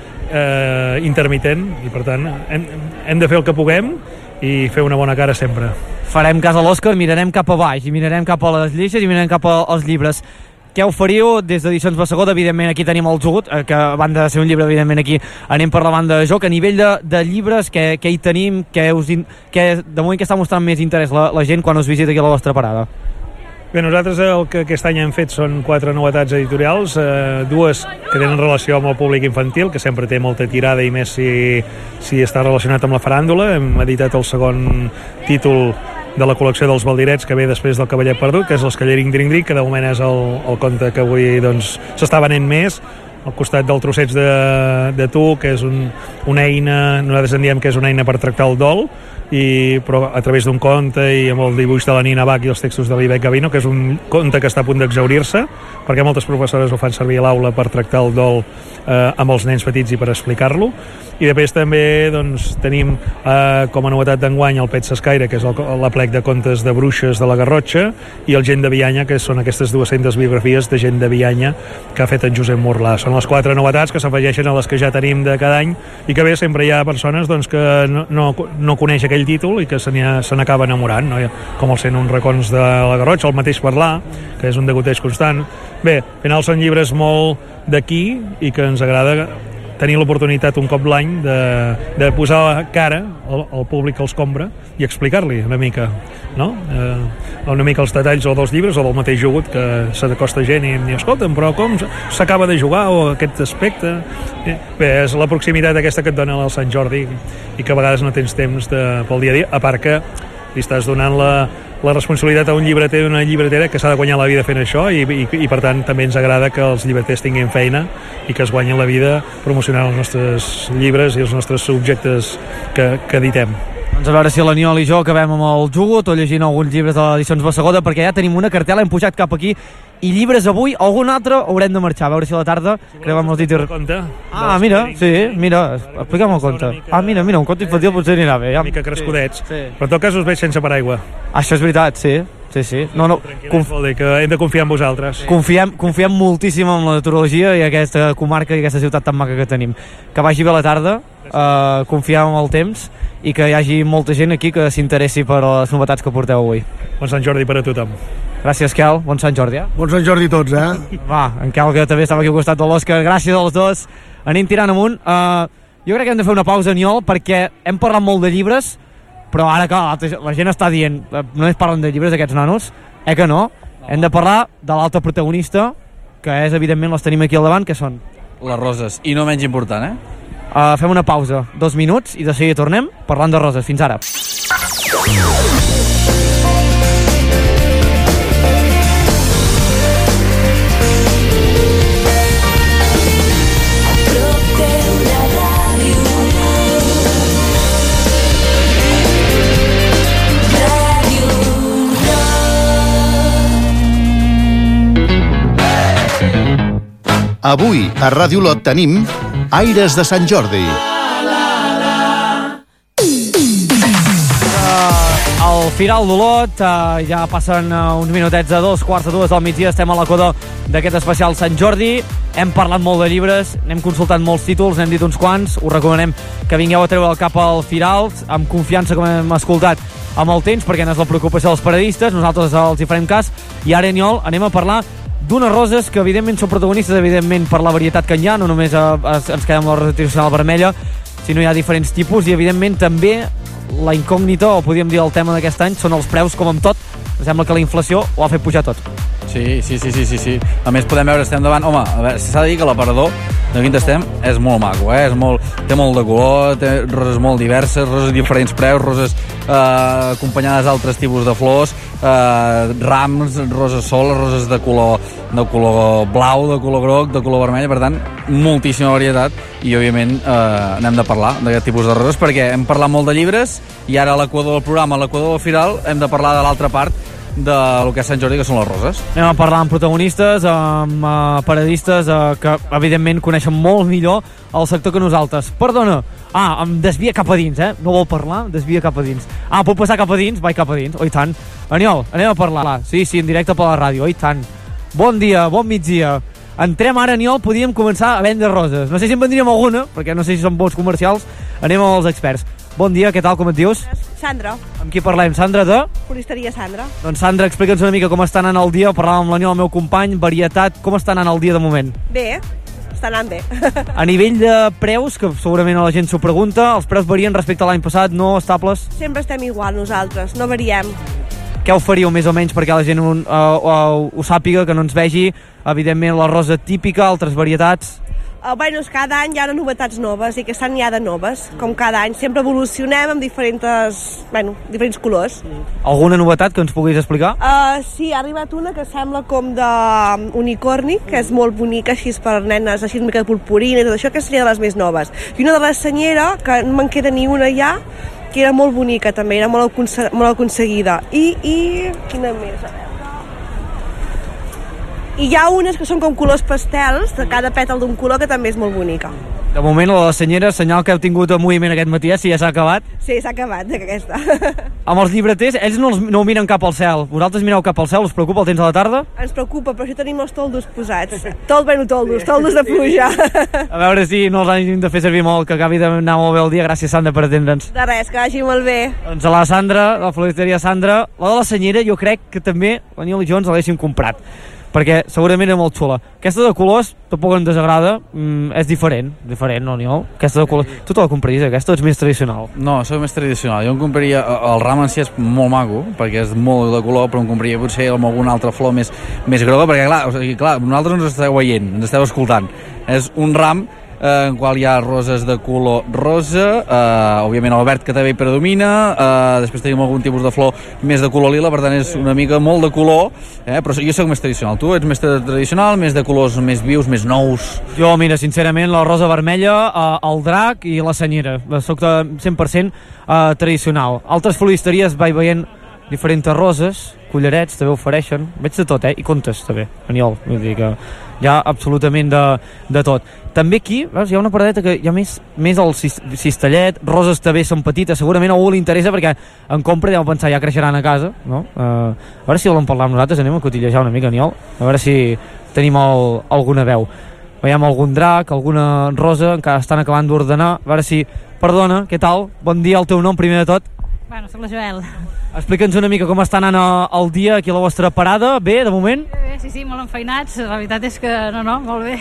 S10: intermitent, i per tant hem de fer el que puguem i fer una bona cara sempre.
S1: Farem cas a l'Òscar, mirarem cap a baix i mirarem cap a les lleixes i mirarem cap als llibres. Què oferiu des d'Edicions Bassegoda? Evidentment aquí tenim el jugut, que a banda de ser un llibre, evidentment aquí anem per la banda de joc. A nivell de llibres, què hi tenim? De moment que està mostrant més interès la gent quan us visita aquí a la vostra parada?
S10: Bé, nosaltres el que aquest any hem fet són 4 novetats editorials, dues que tenen relació amb el públic infantil, que sempre té molta tirada, i més si està relacionat amb la faràndula. Hem editat el segon títol de la col·lecció dels Baldirets, que ve després del Cavallet Perdut, que és l'Escallerín Dring-Dring, que de moment és el conte que avui s'està venent més, al costat del Trossets de tu, que és una eina, nosaltres en diem que és una eina per tractar el dol, però a través d'un conte i amb el dibuix de la Nina Bach i els textos de l'Ivet Gavino, que és un conte que està a punt d'exhaurir-se, perquè moltes professores ho fan servir a l'aula per tractar el dol amb els nens petits i per explicar-lo. I després també tenim com a novetat d'enguany el Pet Sescaire, que és l'aplec de contes de bruixes de la Garrotxa, i el Gent de Bianya, que són aquestes 200 biografies de gent de Bianya que ha fet en Josep Morlà. Són les 4 novetats que s'afegeixen a les que ja tenim de cada any, i que bé, sempre hi ha persones que no coneix aquell títol i que se n'acaba enamorant, no? Com el sent un racons de la Garrotxa, el mateix Parlar, que és un degoteig constant. Bé, al final són llibres molt d'aquí i que ens agrada tenir l'oportunitat un cop l'any de posar cara al públic que els compra i explicar-li una mica, no? Una mica els detalls o dels llibres o del mateix jugut, que s'acosta gent i escolta'm, però com s'acaba de jugar, o aquest aspecte. Bé, és la proximitat aquesta que et dona el Sant Jordi i que a vegades no tens temps pel dia a dia, a part que li estàs donant la responsabilitat a un llibreter o una llibretera que s'ha de guanyar la vida fent això, i per tant també ens agrada que els llibreters tinguin feina i que es guanyin la vida promocionant els nostres llibres i els nostres objectes que editem.
S1: Doncs a veure si l'Aniol i jo acabem amb el jugut o llegint alguns llibres de l'Edicions Bassegoda, perquè ja tenim una cartela, hem pujat cap aquí, i llibres avui, algun altre haurem de marxar, a veure si a la tarda creuem els dits. Mira, explica'm el conte. Mira, un conte infantil potser anirà bé.
S10: Una mica crescudets, però en tot cas us veig sense paraigua.
S1: Això és veritat, sí.
S10: Vol dir que hem de confiar en vosaltres.
S1: Confiem moltíssim en la meteorologia i aquesta comarca i aquesta ciutat tan maca que tenim. Que vagi bé la tarda, confiem en el temps i que hi hagi molta gent aquí que s'interessi per les novetats que porteu avui.
S10: Bon Sant Jordi per a tothom.
S1: Gràcies, Quel. Bon Sant Jordi,
S11: Bon Sant Jordi a tots,
S1: Va, en Quel, que també estava aquí al costat de l'Òscar. Gràcies als dos. Anem tirant amunt. Jo crec que hem de fer una pausa, Aniol, perquè hem parlat molt de llibres, però ara, clar, la gent està dient, només parlen de llibres d'aquests nanos, que no? Hem de parlar de l'altre protagonista, que és, evidentment, les tenim aquí al davant, que són
S3: les roses, i no menys important,
S1: Fem una pausa, 2 minuts, i de seguida tornem parlant de roses. Fins ara.
S2: Avui a Ràdio Olot tenim Aires de Sant Jordi.
S1: Al Firal d'Olot, ja passen uns minutets de 2:45 del migdia, estem a l'equador d'aquest especial Sant Jordi. Hem parlat molt de llibres, n'hem consultat molts títols, n'hem dit uns quants, us recomanem que vingueu a treure el cap al Firal, amb confiança, com hem escoltat, amb el temps, perquè no és la preocupació dels periodistes, nosaltres els hi farem cas, i ara, Aniol, anem a parlar d'unes roses que evidentment són protagonistes, evidentment per la varietat que hi ha, no només ens quedem amb la rosa tradicional vermella, sinó hi ha diferents tipus, i evidentment també la incògnita, o podríem dir el tema d'aquest any, són els preus, com amb tot. Sembla que la inflació ho ha fet pujar tot.
S3: Sí. A més, podem veure, estem davant... Home, a veure, s'ha de dir que l'aparador de quin estem és molt maco, té molt de color, té roses molt diverses, roses de diferents preus, roses acompanyades d'altres tipus de flors, rams, roses soles, roses de color blau, de color groc, de color vermell, per tant, moltíssima varietat, i òbviament n'hem de parlar d'aquest tipus de roses, perquè hem parlat molt de llibres, i ara a l'equador del programa, a l'equador del Firal, hem de parlar de l'altra part del que és Sant Jordi, que són les roses.
S1: Anem a parlar amb protagonistes, amb periodistes que evidentment coneixen molt millor el sector que nosaltres. Perdona, em desvia cap a dins, no vol parlar? Desvia cap a dins. Puc passar cap a dins? Vaig cap a dins, oi tant. Aniol, anem a parlar. Sí, en directe per la ràdio, oi tant. Bon dia, bon migdia. Entrem ara, Aniol, podríem començar a vendre roses. No sé si en vendríem alguna, perquè no sé si són bons comercials. Anem als experts. Bon dia, què tal, com et dius?
S11: Sandra.
S1: Amb qui parlem? Sandra de?
S11: Floristeria Sandra.
S1: Doncs Sandra, explica'ns una mica com està anant el dia. Parlàvem amb l'Aniol, el meu company, varietat. Com està anant el dia de moment?
S11: Bé, està anant bé.
S1: A nivell de preus, que segurament la gent s'ho pregunta, els preus varien respecte a l'any passat, no estables?
S11: Sempre estem igual nosaltres, no variem.
S1: Què oferíeu més o menys perquè la gent ho sàpiga, que no ens vegi? Evidentment la rosa típica, altres varietats?
S11: Cada any hi ha novetats noves i aquest any hi ha de noves, com cada any. Sempre evolucionem amb diferents colors.
S1: Alguna novetat que ens puguis explicar?
S11: Sí, ha arribat una que sembla com d'unicorni, que és molt bonica, així per nenes, així una mica de purpurina i tot això, que seria de les més noves. I una de la senyera, que no me'n queda ni una ja, que era molt bonica també, era molt aconseguida. I quina més? A veure. I hi ha unes que són com colors pastels, de cada pètal d'un color, que també és molt bonica.
S1: De moment, la senyera, senyal que heu tingut el moviment aquest matí, si ja s'ha acabat?
S11: Sí, s'ha acabat, aquesta.
S1: Amb els llibreters, ells no ho miren cap al cel. Vosaltres mireu cap al cel, us preocupa el temps de la tarda?
S11: Ens preocupa, però això tenim els toldos posats. Toldos de pluja.
S1: A veure si no els han de fer servir molt, que acabi d'anar molt bé el dia. Gràcies, Sandra, per atendre'ns.
S11: De res, que vagi molt bé.
S1: Doncs a la Sandra, la floristeria Sandra, la de la senyera, jo crec que també l'Aniol i jo ens l'haguéssim comprat, perquè segurament era molt xula. Aquesta de colors tampoc em desagrada, és diferent, no, Aniol? Aquesta de colors... Tu te la compraries, aquesta, o ets més tradicional?
S3: No, soc més tradicional. Jo em compraria... El ram en si és molt maco, perquè és molt de color, però em compraria potser amb alguna altra flor més groga, perquè clar, vosaltres ens esteu veient, ens esteu escoltant. És un ram en qual hi ha roses de color rosa, òbviament el verd que també hi predomina, després tenim algun tipus de flor més de color lila, per tant és una mica molt de color, però jo soc més tradicional. Tu ets més tradicional, més de colors més vius, més nous?
S1: Jo, mira, sincerament, la rosa vermella, el drac i la senyera. Soc 100% tradicional. Altres floristeries vaig veient diferents roses, collarets també ofereixen, veig de tot, i contes també, Aniol, vull dir que hi ha absolutament de tot. També aquí, veus, hi ha una paradeta que hi ha més el cistellet, roses també són petites, segurament a algú li interessa perquè en compra deu pensar ja creixeran a casa, no? A veure si volen parlar amb nosaltres, anem a cotillejar una mica, Aniol, a veure si tenim alguna veu. Veiem algun drac, alguna rosa, encara estan acabant d'ordenar, a veure si... Perdona, què tal? Bon dia, el teu nom primer de tot?
S12: Bueno, soc la Joel.
S1: Explica'ns una mica com està anant el dia aquí a la vostra parada. Bé, de moment?
S12: Bé, sí, molt enfeinats. La veritat és que no, molt bé.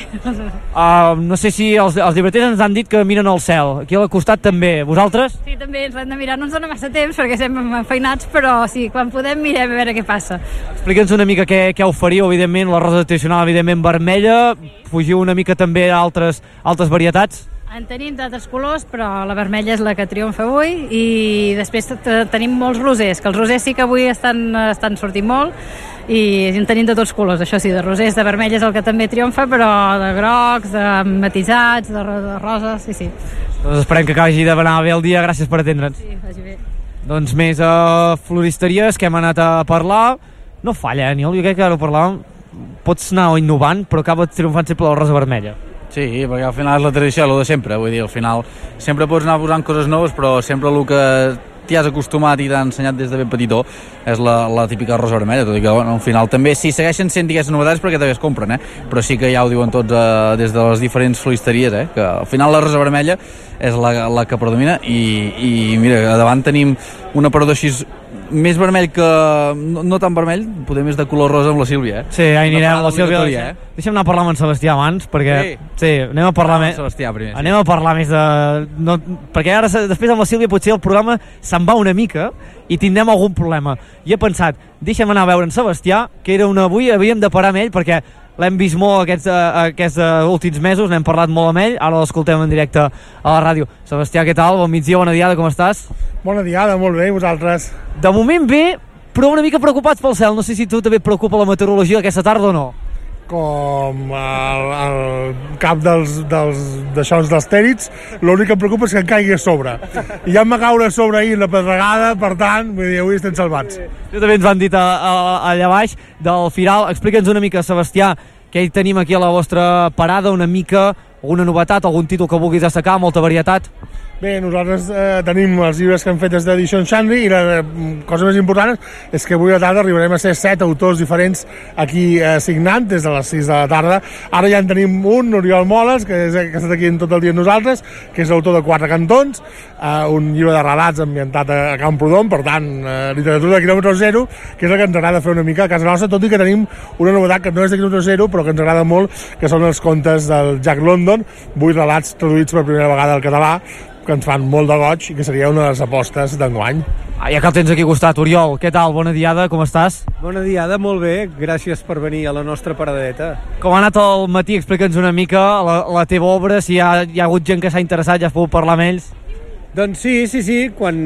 S1: No sé si els llibreters ens han dit que miren al cel. Aquí al costat també. Vosaltres?
S12: Sí, també ens l'hem de mirar. No ens dona massa temps perquè estem enfeinats, però sí, quan podem mirem a veure què passa.
S1: Explica'ns una mica què oferiu, evidentment, la rosa tradicional, evidentment, vermella. Fugiu una mica també a altres varietats?
S12: En tenim d'altres colors, però la vermella és la que triomfa avui, i després tenim molts rosers, que els rosers sí que avui estan sortint molt, i en tenim de tots colors, això sí, de rosers, de vermell és el que també triomfa, però de grocs, de matisats, de roses, sí.
S1: Doncs esperem que acabi d'anar bé el dia, gràcies per atendre'ns.
S12: Sí, vagi bé.
S1: Doncs més floristeries que hem anat a parlar. No falla, Aniol, jo crec que ara ho parlàvem. pots anar innovant, però acaba triomfant sempre la rosa vermella.
S3: Sí, perquè al final és la tradició, el de sempre, vull dir, al final sempre pots anar posant coses noves, però sempre el que t'hi has acostumat i t'ha ensenyat des de ben petitó és la típica rosa vermella, tot i que bueno, al final també sí segueixen sent digues novetats perquè també es compren, però sí que ja ho diuen tots des de les diferents floristeries, que al final la rosa vermella és la que predomina i mira, a davant tenim un aparador així més vermell que no tan vermell, potser més de color rosa amb la Sílvia,
S1: Sí, ja anirem amb la Sílvia. Deixa'm anar a parlar amb en Sebastià abans, perquè sí, anem a parlar més.
S3: Sebastià primer.
S1: Anem a parlar més de... No, perquè ara, després amb la Sílvia, potser el programa se'n va una mica i tindrem algun problema. I he pensat, deixa'm anar a veure en Sebastià, que era avui havíem de parar amb ell, perquè l'hem vist molt aquests últims mesos, n'hem parlat molt amb ell, ara l'escoltem en directe a la ràdio. Sebastià, què tal? Bon migdia, bona diada, com estàs?
S13: Bona diada, molt bé, i vosaltres?
S1: De moment bé, però una mica preocupats pel cel. No sé si tu també et preocupa la meteorologia aquesta tarda o no.
S13: Com el cap d'això dels tèrits, l'únic que em preocupa és que em caigui a sobre. I ja em va caure a sobre ahir la pedregada, per tant, vull dir, avui estem salvats.
S1: Jo també ens van dir allà baix del Firal. Explica'ns una mica, Sebastià, què hi tenim aquí a la vostra parada, una mica, alguna novetat, algun títol que vulguis destacar, molta varietat?
S13: Bé, nosaltres tenim els llibres que hem fet des d'Edition Shandry i la cosa més important és que avui a la tarda arribarem a ser 7 autors diferents aquí signant des de les 6 de la tarda. Ara ja en tenim un, Oriol Moles, que ha estat aquí tot el dia amb nosaltres, que és autor de 4 cantons, un llibre de relats ambientat a Camprodon, per tant, literatura de quilòmetre zero, que és el que ens agrada fer una mica a casa nostra, tot i que tenim una novetat que no és de quilòmetre zero, però que ens agrada molt, que són els contes del Jack London, 8 relats traduïts per primera vegada al català, que ens fan molt de goig i que seria una de les apostes d'enguany.
S1: Ja que el tens aquí al costat, Oriol, què tal? Bona diada, com estàs?
S14: Bona diada, molt bé, gràcies per venir a la nostra paradeta.
S1: Com ha anat el matí? Explica'ns una mica la teva obra, si hi ha hagut gent que s'ha interessat, ja has pogut parlar amb ells?
S14: Doncs sí,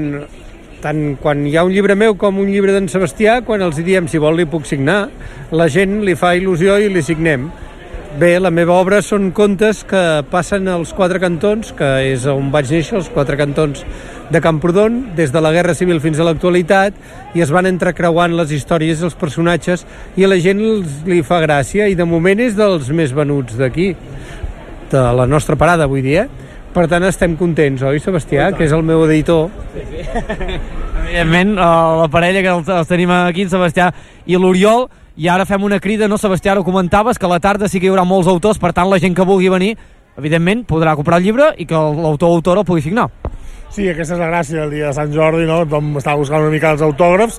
S14: tant quan hi ha un llibre meu com un llibre d'en Sebastià, quan els diem si vol li puc signar, la gent li fa il·lusió i li signem. Bé, la meva obra són contes que passen als 4 cantons, que és on vaig néixer, els 4 cantons de Camprodon, des de la Guerra Civil fins a l'actualitat, i es van entrecreuant les històries dels personatges i a la gent li fa gràcia, i de moment és dels més venuts d'aquí, de la nostra parada, vull dir, Per tant, estem contents, oi, Sebastià, que és el meu editor?
S1: Sí. Evidentment, la parella que els tenim aquí, en Sebastià i l'Oriol. I ara fem una crida, no, Sebastià, ara ho comentaves, que a la tarda sí que hi haurà molts autors, per tant la gent que vulgui venir, evidentment, podrà comprar el llibre i que l'autor o autora el pugui signar.
S13: Sí, aquesta és la gràcia del dia de Sant Jordi, no? Tothom està buscant una mica els autògrafs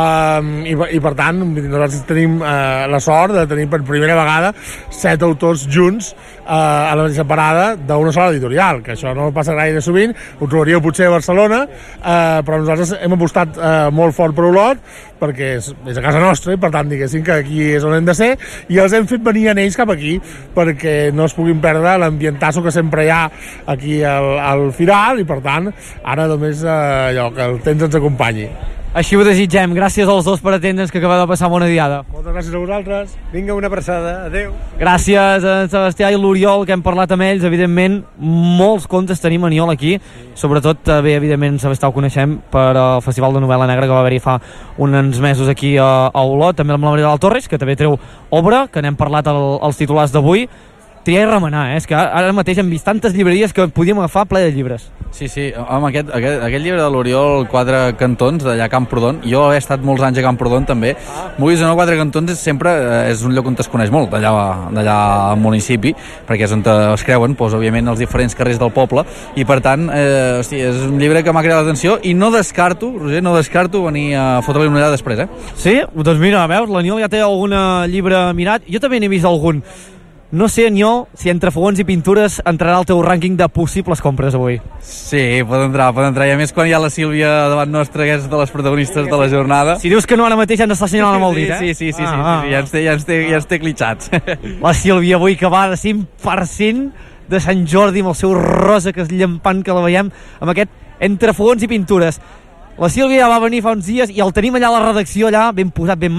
S13: i per tant nosaltres tenim la sort de tenir per primera vegada 7 autors junts a la mateixa parada d'una sola editorial, que això no passa gaire sovint, ho trobaríeu potser a Barcelona, però nosaltres hem apostat molt fort per Olot, perquè és a casa nostra i per tant diguéssim que aquí és on hem de ser, i els hem fet venir en ells cap aquí perquè no es puguin perdre l'ambientasso que sempre hi ha aquí al Firal, i per tant ara només allò, que el temps ens acompanyi.
S1: Així ho desitgem. Gràcies als dos per atendre'ns, que acaba de passar bona diada.
S13: Moltes gràcies a vosaltres.
S14: Vinga, una abraçada. Adéu.
S1: Gràcies a en Sebastià i l'Oriol, que hem parlat amb ells. Evidentment, molts contes tenim a Niol aquí. Sobretot, bé, evidentment, Sebastià el coneixem per al Festival de Novel·la Negra que va haver-hi fa uns mesos aquí a Olot, també amb la Maria del Torres, que també treu obra, que n'hem parlat als titulars d'avui. Triar i remenar, és que ara mateix hem vist tantes llibreries que podíem agafar ple de llibres.
S3: Sí, home, aquest llibre de l'Oriol, 4 cantons, d'allà a Camprodon, jo he estat molts anys a Camprodon també, vulguis o no, 4 cantons sempre és un lloc on es coneix molt, d'allà al municipi, perquè és on es creuen, doncs, òbviament, els diferents carrers del poble, i per tant, és un llibre que m'ha cridat l'atenció, i no descarto, Roger, venir a fotre-li una ullada després,
S1: Sí? Doncs mira, veus, l'Aniol ja té algun llibre mirat, jo també n'he vist algun. No sé, Aniol, si entre fogons i pintures entrarà el teu rànquing de possibles compres avui.
S3: Sí, pot entrar, i a més quan hi ha la Sílvia davant nostra, que és de les protagonistes de la jornada.
S1: Si dius que no ara mateix ens està assenyalant amb el dit,
S3: Sí, ja ens té clitxats.
S1: La Sílvia avui que va de 100% de Sant Jordi amb el seu rosa que és llampant, que la veiem amb aquest entre fogons i pintures. La Sílvia ja va venir fa uns dies i el tenim allà a la redacció, allà ben posat, ben maco,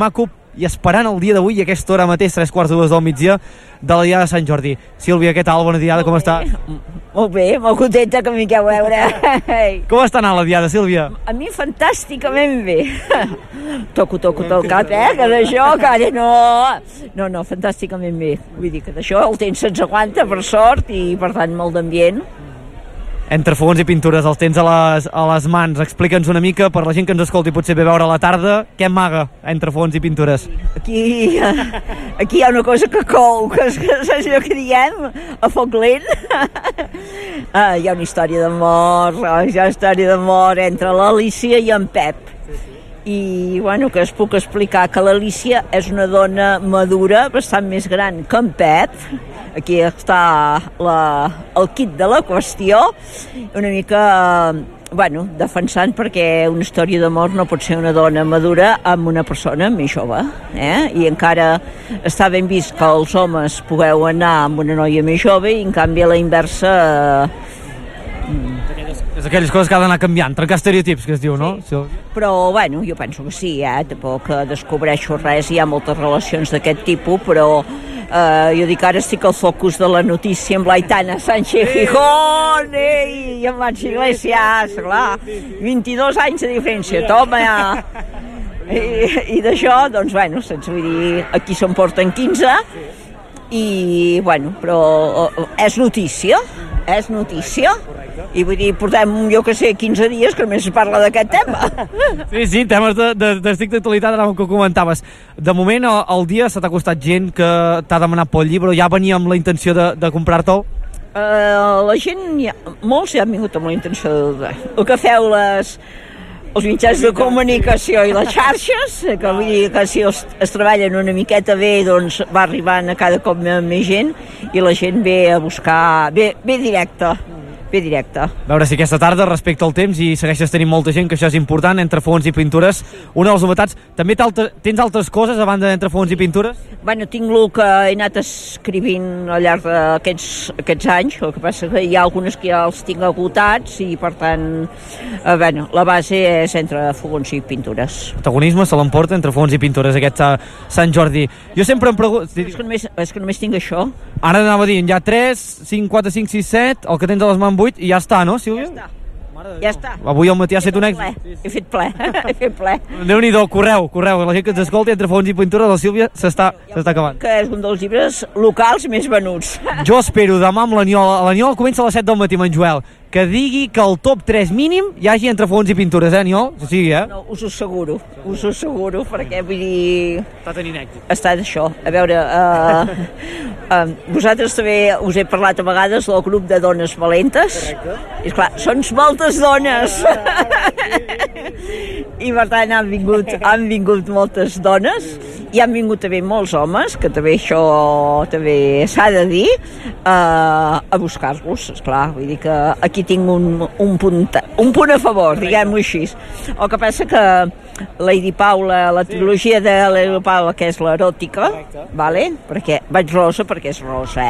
S1: i esperant el dia d'avui i aquesta hora mateix, 3:45 del migdia, de la Diada de Sant Jordi. Sílvia, què tal? Bona diada, com està?
S15: Molt bé, molt contenta que m'hi queu a veure.
S1: Com està anant la Diada, Sílvia?
S15: A mi fantàsticament bé. Toco el cap, que d'això, que ara no. No, fantàsticament bé. Vull dir que d'això el temps se'ns aguanta, per sort, i per tant molt d'ambient.
S1: Entre fogons i pintures, els tens a les mans. Explica'ns una mica, per la gent que ens escolti potser ve veure a la tarda, què amaga entre fogons i pintures?
S15: Aquí hi ha una cosa que cou, que és allò que diem, a foc lent. Hi ha una història d'amor entre l'Alícia i en Pep. I, bueno, que us puc explicar que l'Alícia és una dona madura, bastant més gran que en Pep. Aquí està el kit de la qüestió, una mica, bueno, defensant perquè una història d'amor no pot ser una dona madura amb una persona més jove, i encara està ben vist que els homes pugueu anar amb una noia més jove i en canvi a la inversa...
S1: És aquelles coses que ha d'anar canviant, trencar estereotips, que es diu, no? Sí.
S15: Però, bueno, jo penso que sí, tampoc descobreixo res, hi ha moltes relacions d'aquest tipus, però jo dic ara estic al focus de la notícia amb l'Aitana Sánchez Gijón i en Mans Iglesias, clar, 22 anys de diferència, toma ja. I d'això, doncs, bueno, vull dir, aquí se'n porten 15 i, bueno, però és notícia, i vull dir, portem, jo que sé, 15 dies que només es parla d'aquest tema.
S1: Sí, temes d'estricta actualitat, ara que ho comentaves. De moment, el dia se t'ha costat gent que t'ha demanat pel llibre, ja venia amb la intenció de comprar-te'l?
S15: La gent, molts ja han vingut amb la intenció el que feu els mitjans de comunicació i les xarxes, que vull dir que si es treballen una miqueta bé, doncs va arribant a cada cop més gent i la gent ve a buscar, ve directe. A
S1: veure si aquesta tarda respecta el temps i segueixes tenint molta gent, que això és important, entre fogons i pintures. Una de les novetats, també tens altres coses a banda d'entre fogons i pintures?
S15: Bueno, tinc el que he anat escrivint al llarg d'aquests anys, el que passa que hi ha algunes que ja els tinc agotats i per tant, bueno, la base és entre fogons i pintures.
S1: Protagonisme se l'emporta entre fogons i pintures aquest Sant Jordi. Jo sempre em pregunto...
S15: És que només tinc això.
S1: Ara anava dient, hi ha 3, 5, 4, 5, 6, 7, el que tens a les mans 8 i ja està, no, Sílvia?
S15: Ja està.
S1: Avui al matí ha estat un èxit.
S15: He fet ple.
S1: Déu-n'hi-do, correu. La gent que ens escolti entre fogons i pintures, la Sílvia s'està acabant.
S15: Que és un dels llibres locals més venuts.
S1: Jo espero demà amb l'Aniol. L'Aniol comença a les 7 del matí amb en Joel. Que digui que el top 3 mínim hi hagi entre fogons i pintures, Aniol? O sigui,
S15: No, us ho asseguro, perquè vull dir...
S1: Està tenint èxit.
S15: Està d'això. A veure, vosaltres també us he parlat a vegades del grup de dones valentes.
S1: Correcte.
S15: I esclar, són moltes dones. I per tant han vingut moltes dones i han vingut també molts homes, que també això també s'ha de dir, a buscar-los, esclar. Vull dir que aquí tinc un punt a favor, diguem-ho així. El que passa que Lady Paula, la trilogia de Lady Paula, que és l'eròtica, vale? Perquè vaig rosa perquè és rosa,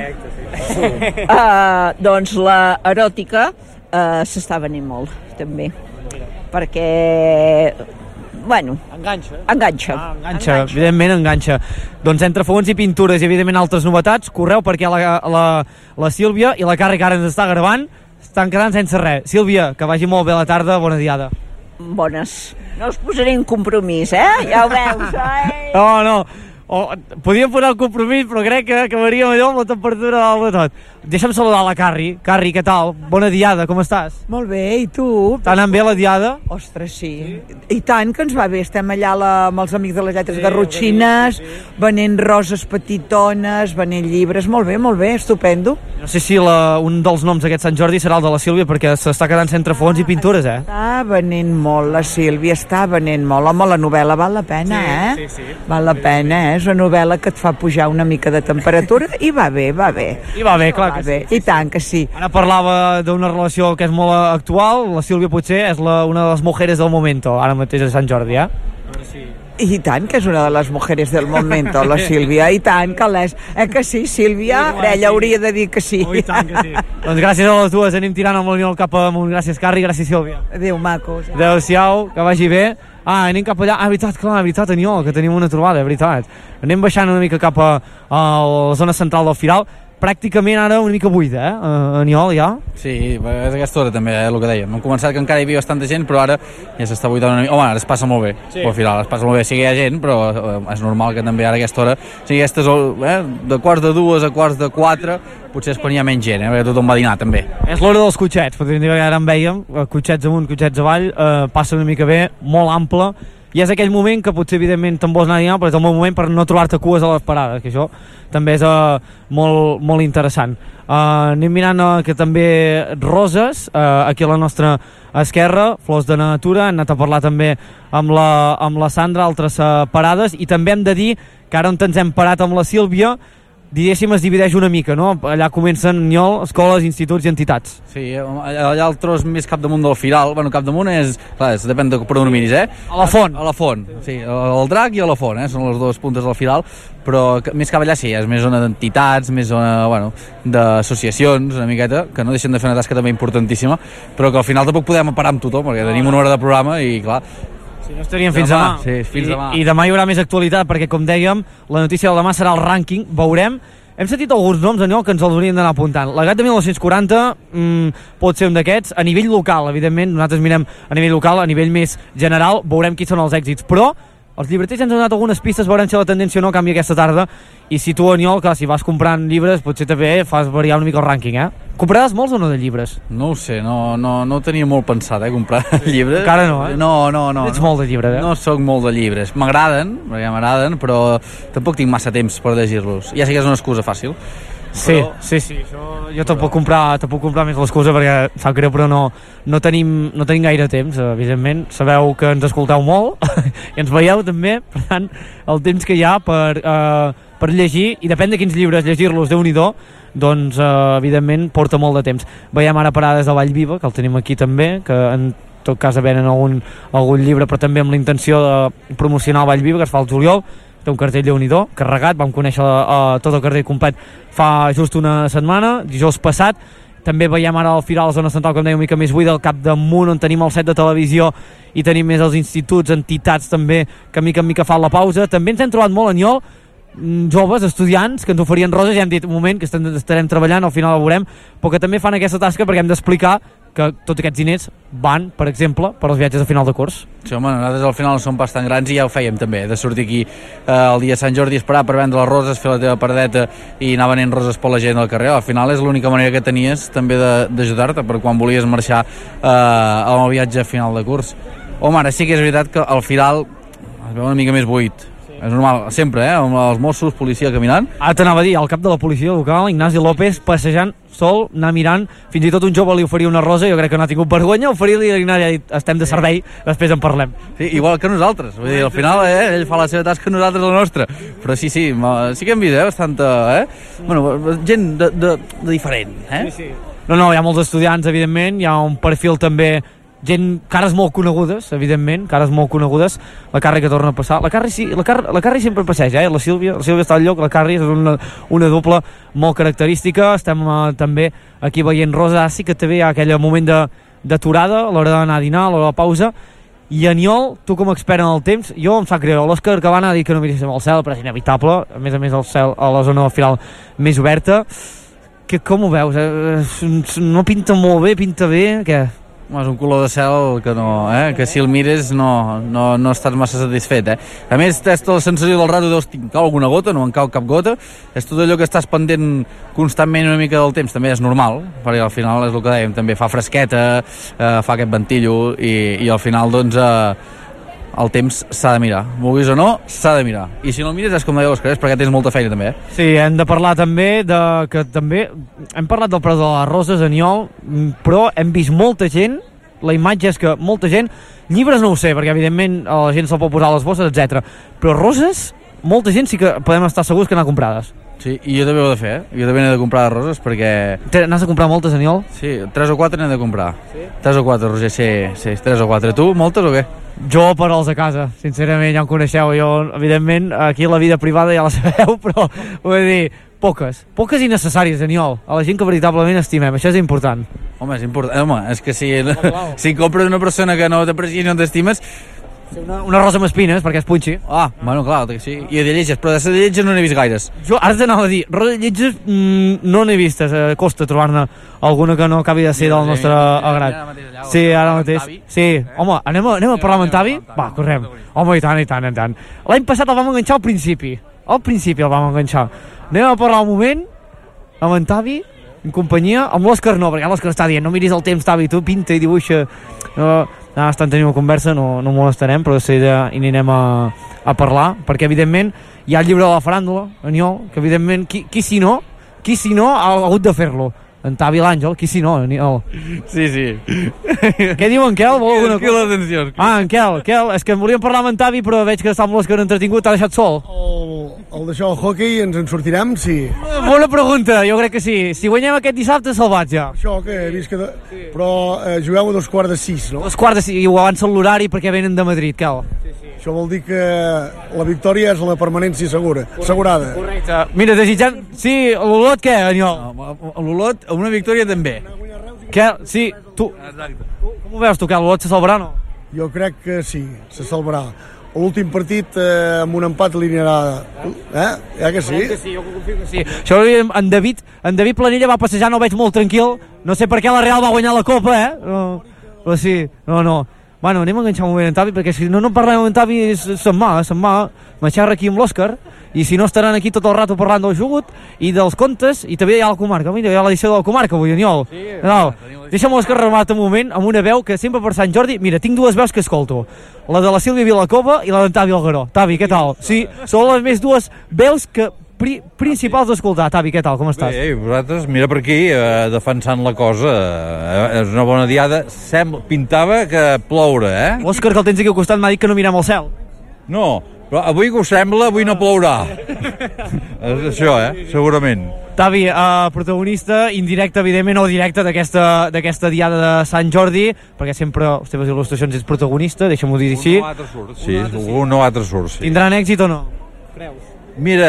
S15: doncs l'eròtica s'està venint molt, també. Perquè, bueno... Enganxa.
S1: Evidentment enganxa. Doncs entre fogons i pintures i evidentment altres novetats, correu perquè la Sílvia i la Carri, que ara ens està gravant, estan quedant sense res. Sílvia, que vagi molt bé la tarda, bona diada.
S15: Bones. No us posaré en compromís, ja ho veus.
S1: No. Podíem posar el compromís, però crec que acabaríem allò amb la temperatura de tot. Deixa'm saludar la Carri. Carri, què tal? Bona diada, com estàs?
S16: Molt bé, i tu?
S1: T'ha anat bé la diada?
S16: Ostres, sí. I tant que ens va bé. Estem allà amb els amics de les lletres garrotxines, venent roses petitones, venent llibres. Molt bé, estupendo.
S1: No sé si un dels noms d'aquest Sant Jordi serà el de la Sílvia, perquè s'està quedant entre fogons i pintures,
S16: Està venent molt, la Sílvia està venent molt. Home, la novel·la val la pena,
S1: Sí.
S16: Val la pena, És una novel·la que et fa pujar una mica de temperatura i va bé.
S1: I va bé, clar que
S16: sí. I tant que sí.
S1: Ara parlava d'una relació que és molt actual, la Sílvia potser és una de les mujeres del momento, ara mateix a Sant Jordi,
S16: I tant, que és una de les mujeres del momento, la Sílvia, i tant que l'és. Que sí, Sílvia? Ella hauria de dir que sí.
S1: Oh, i tant que sí. Doncs gràcies a les dues, anem tirant amb el cap amunt. Gràcies, Carri, gràcies, Sílvia.
S16: Adéu, macos.
S1: Adéu-siau, que vagi bé. Anem cap allà. Veritat, Aniol, que tenim una trobada, veritat. Anem baixant una mica cap a la zona central del Firal. Pràcticament ara una mica buida, Aniol, ja?
S3: Sí, és aquesta hora també, el que dèiem. Hem començat que encara hi havia bastanta gent, però ara ja s'està buidant una mica. Home, ara es passa molt bé, al final, es passa molt bé. Sí que hi ha gent, però és normal que també ara a aquesta hora, sigui aquestes, de quarts de 2 a quarts de 4, potser és quan hi ha menys gent, perquè tothom va dinar també.
S1: És l'hora dels cotxets, podríem dir que ara en vèiem, cotxets amunt, cotxets avall, passa una mica bé, molt ample, i és aquell moment que potser evidentment te'n vols anar a dinar, però és el moment per no trobar-te cues a les parades, que això també és molt interessant. Anem mirant que també roses, aquí a la nostra esquerra, flors de natura, hem anat a parlar també amb la Sandra, altres parades, i també hem de dir que ara on ens hem parat amb la Sílvia, diguéssim, es divideix una mica, no? Allà comencen, Aniol, escoles, instituts i entitats.
S3: Sí, allà el tros més capdamunt del Firal, bueno, capdamunt és, clar, depèn de per dominis,
S1: A la Font.
S3: A la Font, sí, el Drac i a la Font, són les dues puntes del Firal, però més cap allà sí, és més zona d'entitats, més zona, bueno, d'associacions, una miqueta, que no deixen de fer una tasca també importantíssima, però que al final tampoc podem parar amb tothom, perquè tenim una hora de programa i, clar,
S1: si no estaríem fins demà.
S3: Sí, fins demà.
S1: I demà hi haurà més actualitat, perquè, com dèiem, la notícia del demà serà el rànquing, veurem. Hem sentit alguns noms, Aniol, que ens els hauríem d'anar apuntant. L'Egat de 1940 pot ser un d'aquests. A nivell local, evidentment, nosaltres mirem a nivell local, a nivell més general, veurem qui són els èxits. Però els llibreters ja ens han donat algunes pistes, veurem si la tendència o no canvia aquesta tarda. I si tu, Aniol, clar, si vas comprant llibres, potser també fas variar una mica el rànquing, Compraràs molts o no de llibres?
S3: No ho sé, no tenia molt pensat, comprar llibres.
S1: Encara no,
S3: No.
S1: Ets molt de llibres,
S3: No soc molt de llibres. M'agraden, però tampoc tinc massa temps per llegir-los. Ja sé que és una excusa fàcil.
S1: Sí, jo te'n puc comprar més l'excusa perquè em sap greu, però no tenim gaire temps, evidentment. Sabeu que ens escolteu molt i ens veieu també, per tant, el temps que hi ha per llegir, i depèn de quins llibres llegir-los, Déu-n'hi-do, doncs evidentment porta molt de temps. Veiem ara parades de Vallviva, que el tenim aquí també, que en tot cas venen algun llibre, però també amb la intenció de promocionar el Vallviva, que es fa al juliol. Té un cartell Déu-n'hi-do, carregat, vam conèixer tot el cartell complet fa just una setmana, dijous passat. També veiem ara al Firal, la zona central, com deia, una mica més buida, al capdamunt, on tenim el set de televisió i tenim més els instituts, entitats també, que mica en mica fan la pausa. També ens hem trobat molt, Aniol, joves, estudiants, que ens oferien roses, ja hem dit un moment que estarem treballant, al final ho veurem, però que també fan aquesta tasca perquè hem d'explicar que tots aquests diners van, per exemple, per als viatges de final de curs.
S3: Sí, home, nosaltres al final no som pas tan grans i ja ho fèiem també, de sortir aquí el dia de Sant Jordi, esperar per vendre les roses, fer la teva paradeta i anar venent roses per la gent del carrer. Al final és l'única manera que tenies també d'ajudar-te per quan volies marxar al viatge a final de curs. Home, ara sí que és veritat que al Firal es veu una mica més buit. És normal, sempre, amb els Mossos, policia caminant.
S1: Ara t'anava a dir, el cap de la policia local, Ignasi López, passejant sol, anar mirant, fins i tot un jove li oferia una rosa, jo crec que no ha tingut vergonya, oferir-li i Ignasi ha dit, estem de servei, després en parlem.
S3: Sí, igual que nosaltres, vull dir, al final ell fa la seva tasca, nosaltres la nostra, però sí que hem vist, bastanta, bueno, gent de diferent,
S1: Sí. No, hi ha molts estudiants, evidentment, hi ha un perfil també, cares molt conegudes, evidentment, la Carri que torna a passar, la Carri sempre passeja, la Sílvia està al lloc, la Carri és una doble molt característica. Estem també aquí veient Rosa, sí que també hi ha aquell moment d'aturada a l'hora d'anar a dinar, a l'hora de la pausa. I Aniol, tu com a expert en el temps, jo em sap greu, l'Òscar Cabana ha dit que no miréssim al cel, però és inevitable, a més el cel a la zona del Firal més oberta. Com ho veus? No pinta molt bé, pinta bé, què?
S3: És un color de cel que no, que si el mires no estàs massa satisfet, A més, tens la sensació del rato, deus cau alguna gota, no en cau cap gota, és tot allò que estàs pendent constantment una mica del temps, també és normal, perquè al final és el que dèiem, també fa fresqueta, fa aquest ventillo i al final, doncs, el temps s'ha de mirar, vulguis o no, s'ha de mirar, i si no el mires és com deia l'Òscar, perquè tens molta feina també,
S1: Sí, hem de parlar també que també hem parlat del preu de les roses, Aniol, però hem vist molta gent, la imatge és que molta gent, llibres no ho sé, perquè evidentment la gent se'l pot posar a les bosses, etc. Però roses, molta gent sí que podem estar segurs que n'ha comprades.
S3: Sí, i jo també ho he de fer, Jo també n'he de comprar de roses perquè...
S1: N'has de comprar moltes, Aniol?
S3: Sí, 3 o 4 n'he de comprar. Sí? 3 o 4, Roger, sí, 3 o 4. Tu, moltes o què?
S1: Jo per als a casa, sincerament, ja em coneixeu. Jo, evidentment, aquí la vida privada ja la sabeu, però vull dir, poques i necessàries, Aniol, a la gent que veritablement estimem, això és important.
S3: Home, és important, és que si compres una persona que no t'aprecia i no t'estimes...
S1: Una rosa amb espines, perquè es punxi.
S3: Bueno, clar, sí. I de lletges, però de lletges no n'he vist gaires.
S1: Jo ara t'anava a dir, rosa lletges no n'he vistes, costa trobar-ne alguna que no acabi de ser del nostre agrat. Sí, ara mateix. Sí, home, anem a parlar amb en Tavi? Va, correm. Home, i tant. L'any passat el vam enganxar al principi el vam enganxar. Anem a parlar un moment amb en Tavi, en companyia, amb l'Òscar no, perquè l'Òscar està dient, no miris el temps, Tavi, tu pinta i dibuixa. Estan tenint una conversa, no molestarem, però de seguida hi anirem a parlar, perquè evidentment hi ha el llibre de la faràndula, Aniol, que evidentment, qui si no ha hagut de fer-lo? En Tavi l'Àngel, qui si no, Aniol?
S3: Sí.
S1: Què diu en Quel? Vol alguna cosa?
S3: L'atenció.
S1: En Quel, és que volíem parlar amb en Tavi, però veig que està amb l'Òscar entretingut, t'ha deixat sol.
S13: El d'això, el hockey, ens en sortirem, sí.
S1: Bona pregunta, jo crec que sí. Si guanyem aquest dissabte, salvat ja.
S13: Això, que he vist que... Però jugueu a 2:45, no?
S1: 2:45, i ho avança l'horari perquè venen de Madrid, Quel.
S13: Això vol dir que la victòria és la permanència assegurada.
S1: Correcte. Mira, desitjant... Sí, l'Olot què, Aniol?
S3: L'Olot, una victòria també.
S1: Què? Sí, tu... Com ho veus tu, que l'Olot se salvarà, no?
S13: Jo crec que sí, se salvarà. L'últim partit amb un empat alinearà. Ja que sí?
S1: Jo confio que sí. Això, en David Planella va passejar, no el veig molt tranquil. No sé per què la Real va guanyar la Copa, però sí, no. Bueno, anem a enganxar un moment en Tavi, perquè si no parlem amb en Tavi se'n va, m'aixarra aquí amb l'Òscar, i si no estaran aquí tot el rato parlant del jugut i dels contes, i també hi ha la comarca. Mira, hi ha l'edició de la comarca avui, Aniol. Sí, deixa'm l'Òscar remat un moment amb una veu que sempre per Sant Jordi... Mira, tinc dues veus que escolto, la de la Sílvia Vilacova i la d'en Tavi Algaró. Tavi, què tal? Sí, són les més dues veus que principals d'escoltar. Tavi, què tal? Com estàs?
S17: Bé, vosaltres, mira per aquí, defensant la cosa. És una bona diada. Pintava que ploure,
S1: L'Òscar, que el tens aquí al costat, m'ha dit que no mirem al cel.
S17: No, però avui que ho sembla, avui no plourà. És això, segurament.
S1: Tavi, protagonista indirecte, evidentment, o directe d'aquesta diada de Sant Jordi, perquè sempre a les teves il·lustracions ets protagonista, deixa'm-ho dir així.
S17: Un o altre surt, sí.
S1: Tindran èxit o no? Creus?
S17: Mira,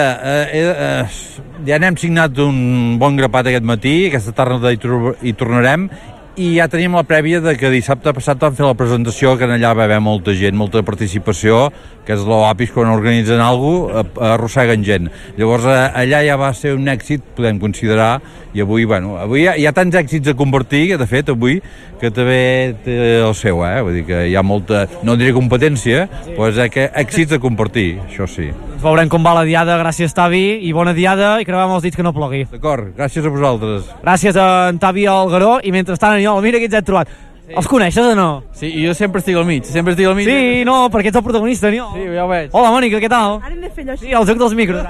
S17: ja n'hem signat un bon grapat aquest matí, aquesta tarda hi tornarem, i ja tenim la prèvia de que dissabte passat vam fer la presentació, que allà va haver molta gent, molta participació, que és l'Oapis, quan organitzen alguna cosa, arrosseguen gent. Llavors, allà ja va ser un èxit, podem considerar, i avui hi ha tants èxits a convertir, de fet, avui, que també té el seu, vull dir que hi ha molta, no diré competència, però és èxits a compartir, això sí.
S1: Veurem com va la diada, gràcies Tavi, i bona diada, i creuem els dits que no plogui.
S17: D'acord, gràcies a vosaltres.
S1: Gràcies a en Tavi Algaró, i mentrestant, Aniol, mira qui ens hem trobat. Sí. Els coneixes o no?
S3: Sí, i jo sempre estic al mig,
S1: Sí, no, perquè ets el protagonista, Aniol.
S3: Sí, ja ho veig.
S1: Hola, Mònica, què tal?
S11: Ara hem de fer allò així.
S1: Sí, el joc dels micros.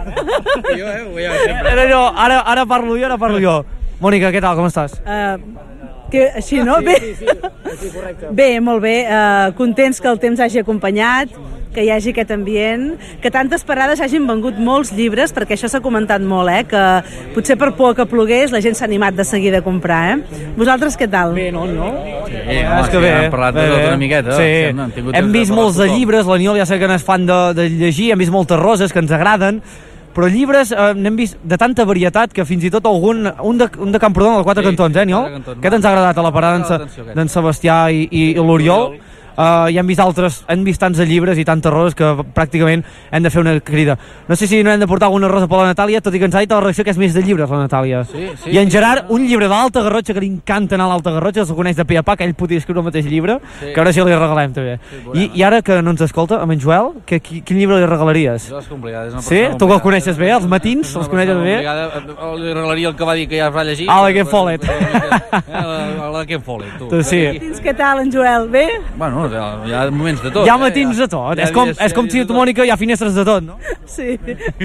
S1: Ara parlo jo. Mònica, què tal, com estàs?
S18: Així, no?
S1: Sí, correcte.
S18: Bé, molt bé. Contents que el temps hagi acompanyat, que hi hagi aquest ambient, que tantes parades hagin vengut molts llibres, perquè això s'ha comentat molt, que potser per por que plogués la gent s'ha animat de seguida a comprar, Vosaltres què tal?
S1: Bé, no?
S3: És que bé. Hem parlat de tot una miqueta.
S1: Sí. Hem vist molts de llibres, l'Aniol ja sé que n'és fan de llegir, hem vist moltes roses que ens agraden, però llibres n'hem vist de tanta varietat que fins i tot un de Camprodon, de 4 cantons, Aniol? Què t'ens ha agradat a la parada d'en Sebastià i l'Oriol? I hem vist tants de llibres i tantes roses que pràcticament hem de fer una crida. No sé si no hem de portar alguna rosa per la Natàlia, tot i que ens ha dit a la reacció que és més de llibres, la Natàlia. I en Gerard, un llibre de l'Alta Garrotxa, que li encanta anar a l'Alta Garrotxa, se'l coneix de pe a pa, que ell podria escriure el mateix llibre, que ara sí li regalem també. I ara que no ens escolta, amb en Joel, quin llibre li regalaries? Sí? Tu que el coneixes bé, els matins, els coneixes bé?
S3: Li regalaria el que va dir que ja es va llegir.
S1: La Ken Follett.
S3: La Ken Follett, tu.
S1: Sí.
S18: Què tal, en Joel? Bé?
S3: Bueno, Bueno, hi ha moments de tot.
S1: Hi ha matins de tot. És com si a Mònica hi ha finestres de tot, no?
S18: Sí.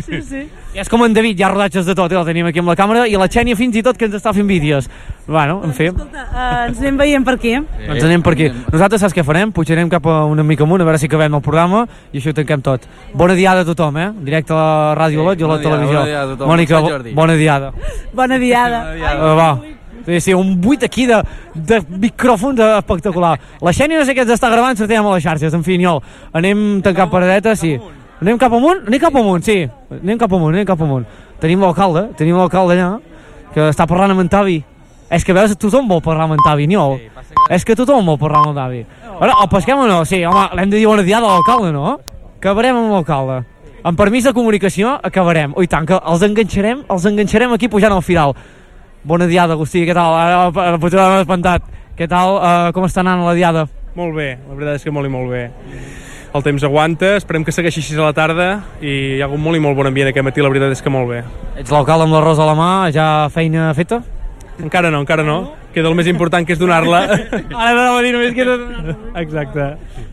S1: I és com en David, hi ha rodatges de tot, el tenim aquí amb la càmera, i la Xènia fins i tot que ens està fent vídeos. Bueno, en fi.
S18: Ens anem veient per aquí.
S1: Ens anem per aquí. Nosaltres saps què farem? Pujarem cap a una mica amunt, a veure si acabem el programa, i això ho tanquem tot. Bona diada a tothom, en directe a la Ràdio Olot i a la televisió.
S3: Bona diada a tothom.
S1: Mònica, bona diada.
S18: Bona diada.
S1: Va. Sí, un buit aquí de micròfons espectacular. La Xènia no sé què ens està gravant, sortirem a les xarxes. En fi, Niol, anem tancant paradeta, sí. Anem cap amunt? Anem cap amunt, sí. Anem cap amunt. Tenim l'alcalde allà, que està parlant amb en Tavi. És que veus, tothom vol parlar amb en Tavi, Niol. És que tothom vol parlar amb en Tavi. Ara, el pesquem o no? Sí, home, l'hem de dir bona diada a l'alcalde, no? Acabarem amb l'alcalde. Amb permís de comunicació, acabarem. I tant, que els enganxarem aquí pujant al final. Bona diada, Agustí, què tal? Ara potser l'hem espantat. Què tal? Com està anant la diada?
S19: Molt bé, la veritat és que molt i molt bé. El temps aguanta, esperem que segueixi així a la tarda i hi ha hagut molt i molt bon ambient aquest matí, la veritat és que molt bé.
S1: Ets l'alcalde amb la rosa a la mà, ja feina feta?
S19: Encara no. Queda el més important, que és donar-la.
S1: Ara anava a dir només queda donar-la.
S19: Exacte.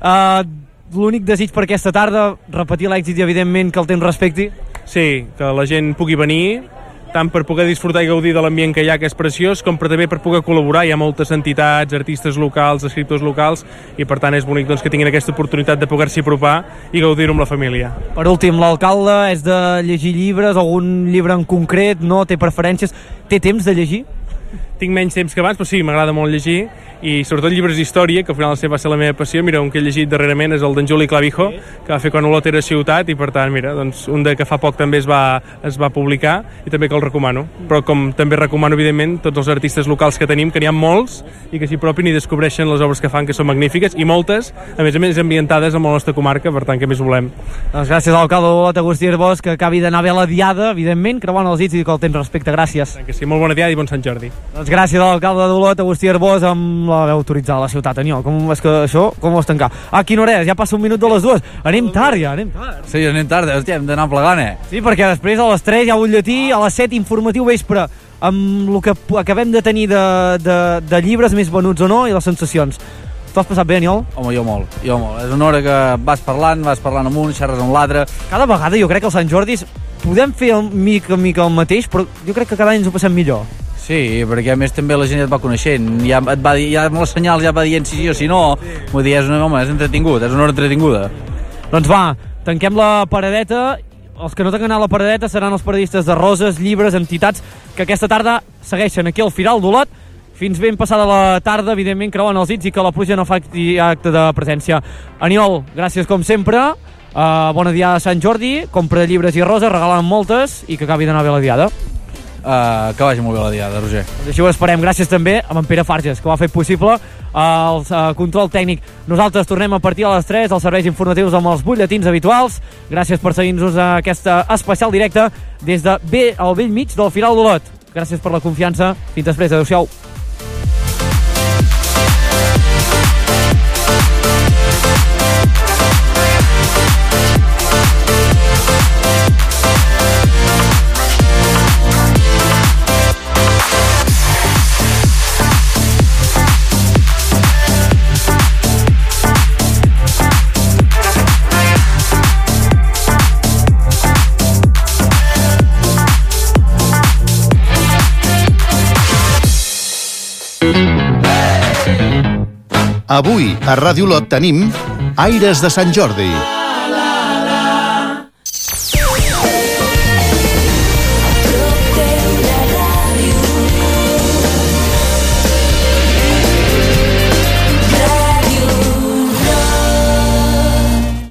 S1: L'únic desig per aquesta tarda, repetir l'èxit i evidentment que el temps respecti?
S19: Sí, que la gent pugui venir, tant per poder disfrutar i gaudir de l'ambient que hi ha, que és preciós, com per també per poder col·laborar. Hi ha moltes entitats, artistes locals, escriptors locals, i per tant és bonic que tinguin aquesta oportunitat de poder-s'hi apropar i gaudir-ho amb la família.
S1: Per últim, l'alcalde és de llegir llibres, algun llibre en concret, no? Té preferències? Té temps de llegir?
S19: Tinc menys temps que abans, però sí, m'agrada molt llegir, i sobretot llibres d'història, que al final va ser la meva passió. Mira, un que he llegit darrerament és el d'en Juli Clavijo, que va fer quan Olot era ciutat, i per tant, mira, doncs un de que fa poc també es va publicar, i també que el recomano. Però com també recomano, evidentment, tots els artistes locals que tenim, que n'hi ha molts, i que s'hi propin i descobreixen les obres que fan, que són magnífiques, i moltes, a més ambientades amb la nostra comarca, per tant, què més volem?
S1: Doncs gràcies a l'alcalde d'Olot, Agustí Arbós, que acabi d'anar bé la diada, evidentment, creuant els dits i que el temps respecte. Gràcies.
S19: Que sí, molt bona diada i bon Sant Jordi.
S1: Doncs gràcies a l'alcalde d'Olot, Agustí Arbós, amb la veu autoritzada a la ciutat. Aniol, com és que això, com ho vas tancar? Quina hora és? Ja passa un minut de les 2. Anem tard.
S3: Sí, anem tard, hòstia, hem d'anar plegant,
S1: Sí, perquè després a les 3 hi ha butlletí, a les 7 informatiu vespre, amb el que acabem de tenir de llibres més venuts o no, i les sensacions. T'ho has passat bé, Aniol?
S3: Home, jo molt. És una hora que vas parlant amb un, xerres amb l'altre.
S1: Cada vegada jo crec que els Sant Jordis podem fer mica el mateix, però jo crec que cada any ens ho passem millor.
S3: Sí, perquè a més també la gent ja et va coneixent, ja amb els senyals ja va dient si sí o si no, vull dir, és entretingut, és una hora entretinguda.
S1: Doncs va, tanquem la paradeta. Els que no tanquen a la paradeta seran els periodistes de Roses, Llibres, entitats, que aquesta tarda segueixen aquí al Firal d'Olot, fins ben passada la tarda, evidentment creuant els dits i que la pluja no fa acte de presència. Aniol, gràcies com sempre, bona diada a Sant Jordi, compra llibres i roses, regalant moltes i que acabi d'anar bé la diada.
S3: Que vagi molt bé la diada, Roger.
S1: Així ho esperem. Gràcies també a en Pere Farges, que ho ha fet possible el control tècnic. Nosaltres tornem a partir a les 3 als serveis informatius amb els butlletins habituals. Gràcies per seguir-nos a aquesta especial directe des de al vell mig del Firal d'Olot. Gràcies per la confiança. Fins després. Adéu-siau.
S2: Avui a Ràdio Olot tenim Aires de Sant Jordi.